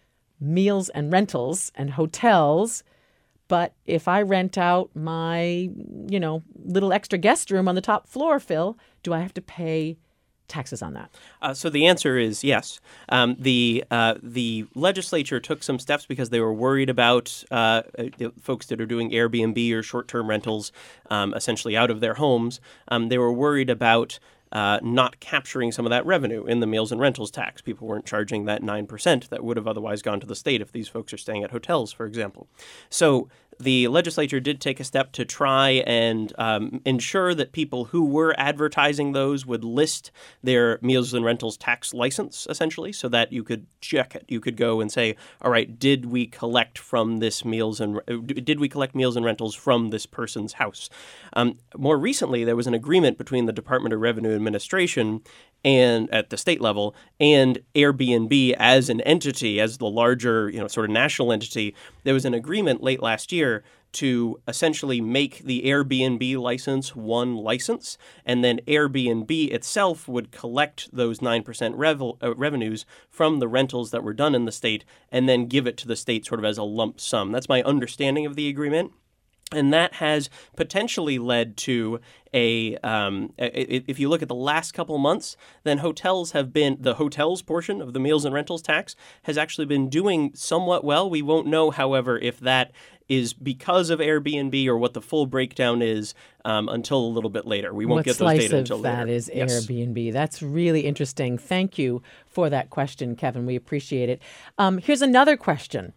S5: meals and rentals and hotels. But if I rent out my, you know, little extra guest room on the top floor, Phil, do I have to pay taxes on that?
S7: Uh, so the answer is yes. Um, the uh, the legislature took some steps because they were worried about uh, folks that are doing Airbnb or short-term rentals, um, essentially out of their homes. Um, they were worried about Uh, not capturing some of that revenue in the meals and rentals tax. People weren't charging that nine percent that would have otherwise gone to the state if these folks are staying at hotels, for example. So the legislature did take a step to try and um, ensure that people who were advertising those would list their meals and rentals tax license, essentially, so that you could check it. You could go and say, all right, did we collect from this meals and did we collect meals and rentals from this person's house? Um, more recently, there was an agreement between the Department of Revenue Administration and at the state level and Airbnb as an entity, as the larger, you know, sort of national entity. There was an agreement late last year to essentially make the Airbnb license one license, and then Airbnb itself would collect those nine percent revel, uh, revenues from the rentals that were done in the state and then give it to the state sort of as a lump sum. That's my understanding of the agreement. And that has potentially led to a, um, if you look at the last couple months, then hotels have been, the hotels portion of the meals and rentals tax has actually been doing somewhat well. We won't know, however, if that is because of Airbnb or what the full breakdown is um, until a little bit later. We won't
S5: what
S7: get those data until
S5: later. What slice of that is
S7: yes.
S5: Airbnb? That's really interesting. Thank you for that question, Kevin. We appreciate it. Um, here's another question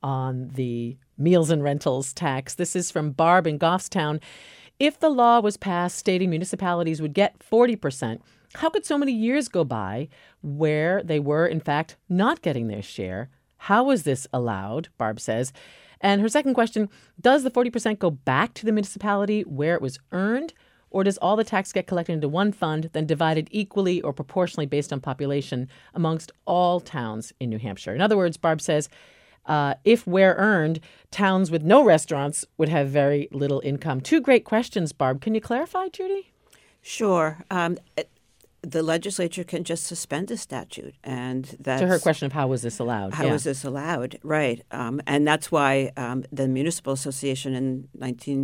S5: on the meals and rentals tax. This is from Barb in Goffstown. If the law was passed stating municipalities would get forty percent, how could so many years go by where they were, in fact, not getting their share? How was this allowed, Barb says. And her second question, does the forty percent go back to the municipality where it was earned, or does all the tax get collected into one fund, then divided equally or proportionally based on population amongst all towns in New Hampshire? In other words, Barb says, Uh, if where earned, towns with no restaurants would have very little income. Two great questions, Barb. Can you clarify, Judy?
S6: Sure. Um, it, the legislature can just suspend a statute, and that's
S5: to her question of how was this allowed?
S6: How
S5: yeah.
S6: was this allowed? Right, um, and that's why um, the Municipal Association in nineteen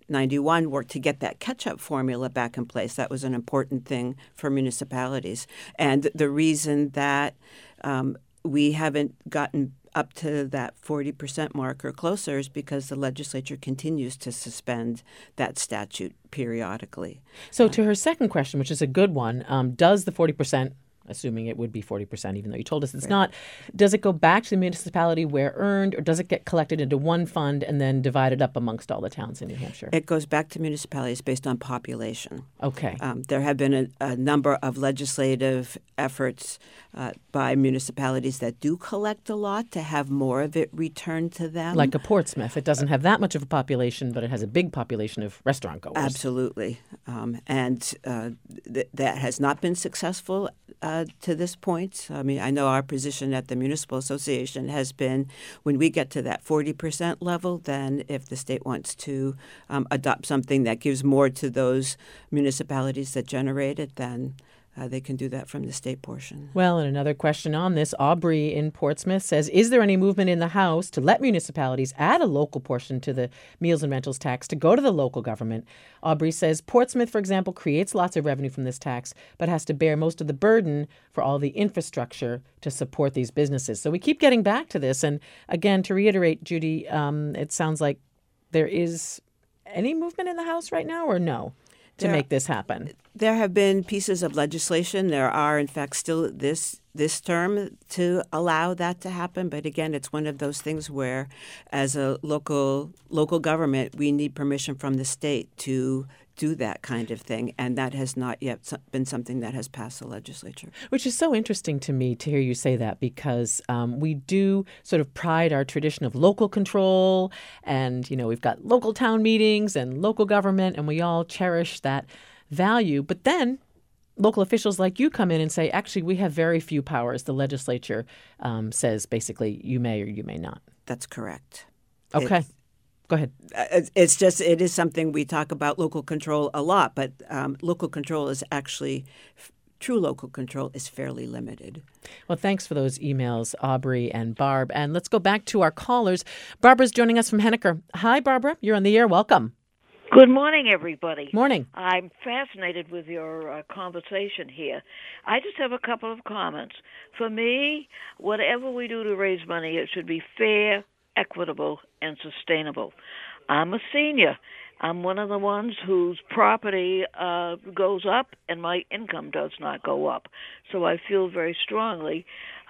S6: ninety-one worked to get that catch-up formula back in place. That was an important thing for municipalities. And the reason that um, we haven't gotten up to that forty percent mark or closer is because the legislature continues to suspend that statute periodically.
S5: So to her second question, which is a good one, um, does the forty percent, assuming it would be forty percent, even though you told us it's right. not, does it go back to the municipality where earned, or does it get collected into one fund and then divided up amongst all the towns in New Hampshire?
S6: It goes back to municipalities based on population.
S5: Okay.
S6: Um, there have been a, a number of legislative efforts uh, by municipalities that do collect a lot to have more of it returned to them.
S5: Like a Portsmouth. It doesn't have that much of a population, but it has a big population of restaurant goers.
S6: Absolutely. Um, and uh, th- that has not been successful uh, to this point. I mean, I know our position at the Municipal Association has been when we get to that forty percent level, then if the state wants to um, adopt something that gives more to those municipalities that generate it, then Uh, they can do that from the state portion.
S5: Well, and another question on this, Aubrey in Portsmouth says, is there any movement in the House to let municipalities add a local portion to the meals and rentals tax to go to the local government? Aubrey says, Portsmouth, for example, creates lots of revenue from this tax, but has to bear most of the burden for all the infrastructure to support these businesses. So we keep getting back to this. And again, to reiterate, Judy, um, it sounds like there is any movement in the House right now, or no? To
S6: There,
S5: make this happen?
S6: There have been pieces of legislation. There are, in fact, still this this term to allow that to happen. But again, it's one of those things where, as a local local government, we need permission from the state to do that kind of thing. And that has not yet been something that has passed the legislature.
S5: Which is so interesting to me to hear you say that, because um, we do sort of pride our tradition of local control. And, you know, we've got local town meetings and local government, and we all cherish that value. But then local officials like you come in and say, actually, we have very few powers. The legislature um, says basically you may or you may not.
S6: That's correct.
S5: Okay.
S6: It's,
S5: Go ahead.
S6: It's just, it is something we talk about local control a lot, but um, local control is actually, true local control is fairly limited.
S5: Well, thanks for those emails, Aubrey and Barb. And let's go back to our callers. Barbara's joining us from Henniker. Hi, Barbara. You're on the air. Welcome.
S14: Good morning, everybody.
S5: Morning.
S14: I'm fascinated with your uh, conversation here. I just have a couple of comments. For me, whatever we do to raise money, it should be fair, equitable, and sustainable. I'm a senior. I'm one of the ones whose property uh, goes up and my income does not go up. So I feel very strongly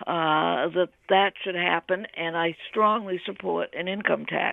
S14: uh, that that should happen, and I strongly support an income tax.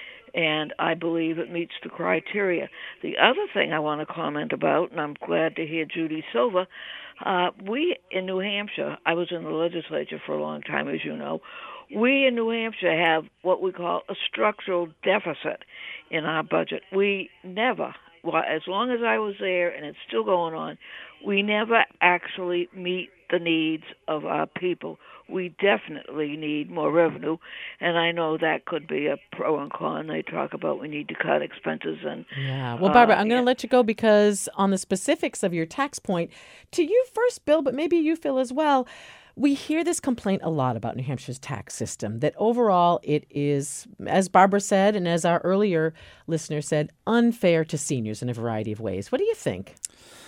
S14: And I believe it meets the criteria. The other thing I want to comment about, and I'm glad to hear Judy Silva, uh, we in New Hampshire, I was in the legislature for a long time, as you know, we in New Hampshire have what we call a structural deficit in our budget. We never, well, as long as I was there, and it's still going on, we never actually meet the needs of our people. We definitely need more revenue, and I know that could be a pro and con. They talk about we need to cut expenses. and
S5: Yeah. Well, Barbara,
S14: uh,
S5: I'm going to
S14: yeah.
S5: let you go, because on the specifics of your tax point, to you first, Bill, but maybe you, Phil, as well, we hear this complaint a lot about New Hampshire's tax system, that overall it is, as Barbara said, and as our earlier listener said, unfair to seniors in a variety of ways. What do you think?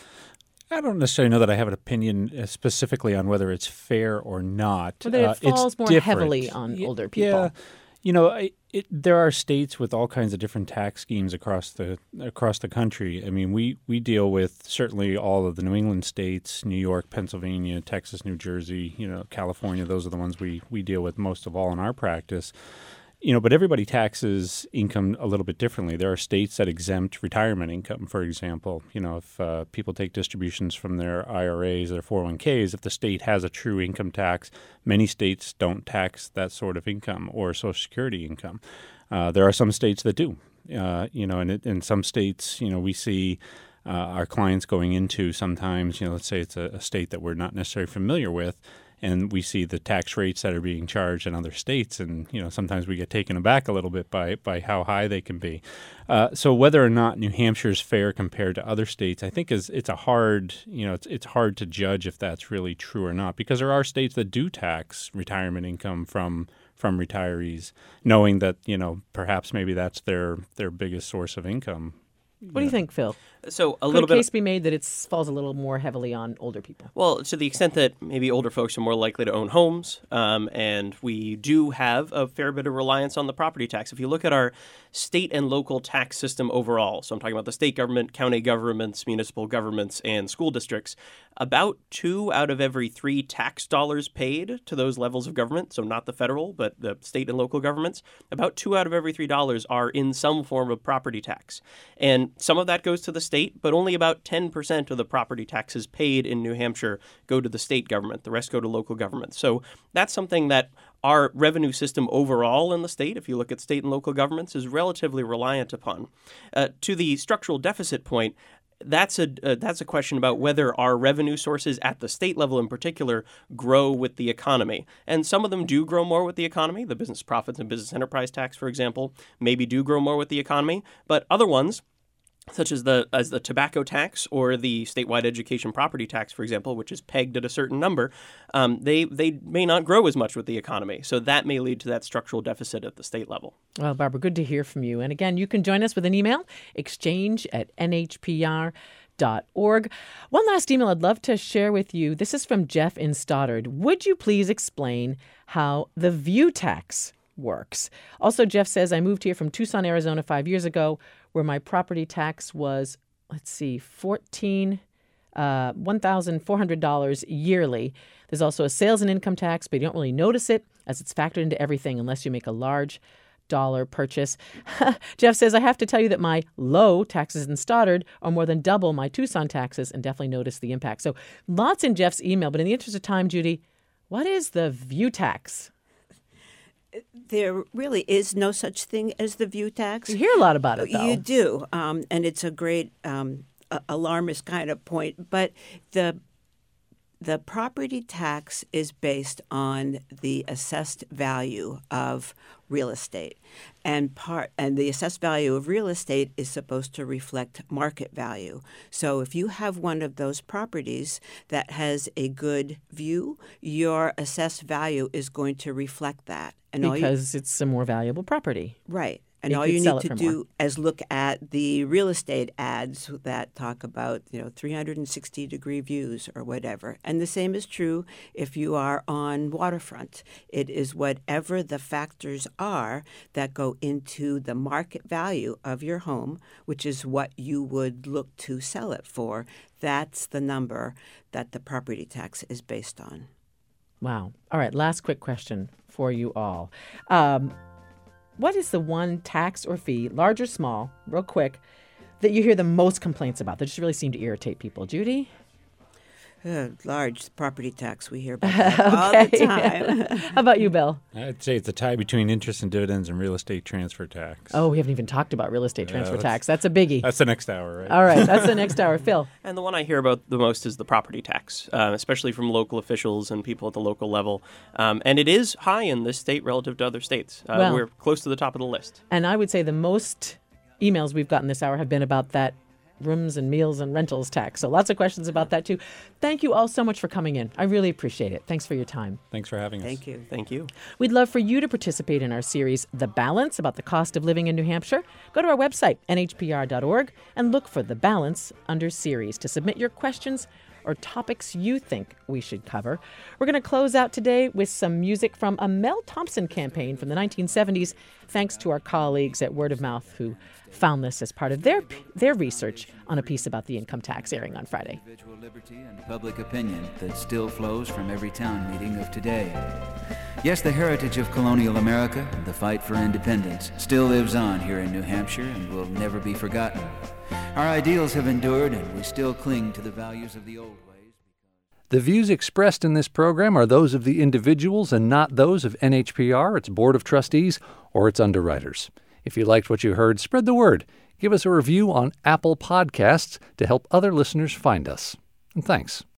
S8: I don't necessarily know that I have an opinion uh, specifically on whether it's fair or not.
S5: Whether it
S8: uh,
S5: falls
S8: it's
S5: more
S8: different.
S5: heavily on
S8: Y-
S5: older people.
S8: Yeah. You know, I, it, there are states with all kinds of different tax schemes across the across the country. I mean, we, we deal with certainly all of the New England states, New York, Pennsylvania, Texas, New Jersey, you know, California. Those are the ones we, we deal with most of all in our practice. You know, but everybody taxes income a little bit differently. There are states that exempt retirement income, for example. You know, if uh, people take distributions from their I R As, their four oh one k's, if the state has a true income tax, many states don't tax that sort of income or Social Security income. Uh, there are some states that do. Uh, you know, and it, in some states, you know, we see uh, our clients going into sometimes, you know, let's say it's a, a state that we're not necessarily familiar with, and we see the tax rates that are being charged in other states, and you know sometimes we get taken aback a little bit by by how high they can be. Uh, so whether or not New Hampshire is fair compared to other states, I think is it's a hard you know it's it's hard to judge if that's really true or not, because there are states that do tax retirement income from from retirees, knowing that you know perhaps maybe that's their their biggest source of income.
S5: What do you think, Phil?
S7: So a
S5: Could
S7: little
S5: a
S7: bit.
S5: case be made that it falls a little more heavily on older people?
S7: Well, to the extent that maybe older folks are more likely to own homes, um, and we do have a fair bit of reliance on the property tax. If you look at our state and local tax system overall, so I'm talking about the state government, county governments, municipal governments, and school districts, about two out of every three tax dollars paid to those levels of government, so not the federal, but the state and local governments, about two out of every three dollars are in some form of property tax. And some of that goes to the state, but only about ten percent of the property taxes paid in New Hampshire go to the state government. The rest go to local government. So that's something that our revenue system overall in the state, if you look at state and local governments, is relatively reliant upon. Uh, to the structural deficit point, That's a uh, that's a question about whether our revenue sources at the state level in particular grow with the economy. And some of them do grow more with the economy. The business profits and business enterprise tax, for example, maybe do grow more with the economy. But other ones, such as the as the tobacco tax or the statewide education property tax, for example, which is pegged at a certain number, um, they they may not grow as much with the economy. So that may lead to that structural deficit at the state level.
S5: Well, Barbara, good to hear from you. And again, you can join us with an email, exchange at n h p r dot org. One last email I'd love to share with you. This is from Jeff in Stoddard. Would you please explain how the view tax works? Also, Jeff says, I moved here from Tucson, Arizona five years ago, where my property tax was, let's see, fourteen, uh, one thousand four hundred dollars yearly. There's also a sales and income tax, but you don't really notice it as it's factored into everything unless you make a large dollar purchase. Jeff says, I have to tell you that my low taxes in Stoddard are more than double my Tucson taxes and definitely notice the impact. So lots in Jeff's email, but in the interest of time, Judy, what is the view tax?
S6: There really is no such thing as the view tax.
S5: You hear a lot about it, though.
S6: You do, um, and it's a great um, a- alarmist kind of point. But the the property tax is based on the assessed value of real estate, and part and the assessed value of real estate is supposed to reflect market value. So if you have one of those properties that has a good view, your assessed value is going to reflect that. And
S5: because you, it's a more valuable property.
S6: Right. And
S5: you
S6: all you need to do
S5: more.
S6: is look at the real estate ads that talk about, you know, three hundred sixty degree views or whatever. And the same is true if you are on waterfront. It is whatever the factors are that go into the market value of your home, which is what you would look to sell it for. That's the number that the property tax is based on.
S5: Wow. All right. Last quick question for you all. Um, what is the one tax or fee, large or small, real quick, that you hear the most complaints about that just really seem to irritate people? Judy?
S6: Uh, large property tax. We hear about that all the time.
S5: How about you, Bill?
S8: I'd say it's a tie between interest and dividends and real estate transfer tax.
S5: Oh, we haven't even talked about real estate transfer
S8: yeah,
S5: tax. That's a biggie.
S8: That's the next hour, right?
S5: All right, that's the next hour. Phil?
S7: And the one I hear about the most is the property tax, uh, especially from local officials and people at the local level. Um, and it is high in this state relative to other states. Uh,
S5: well,
S7: we're close to the top of the list.
S5: And I would say the most emails we've gotten this hour have been about that rooms and meals and rentals tax. So lots of questions about that, too. Thank you all so much for coming in. I really appreciate it. Thanks for your time.
S8: Thanks for having us.
S6: Thank you.
S7: Thank you.
S5: We'd love for you to participate in our series, The Balance, about the cost of living in New Hampshire. Go to our website, n h p r dot org, and look for The Balance under series to submit your questions or topics you think we should cover. We're going to close out today with some music from a Mel Thompson campaign from the nineteen seventies, thanks to our colleagues at Word of Mouth who found this as part of their their research on a piece about the income tax airing on Friday.
S15: Individual liberty and public opinion that still flows from every town meeting of today. Yes, the heritage of colonial America and the fight for independence still lives on here in New Hampshire and will never be forgotten. Our ideals have endured and we still cling to the values of the old ways.
S2: The views expressed in this program are those of the individuals and not those of N H P R, its Board of Trustees, or its underwriters. If you liked what you heard, spread the word. Give us a review on Apple Podcasts to help other listeners find us. And thanks.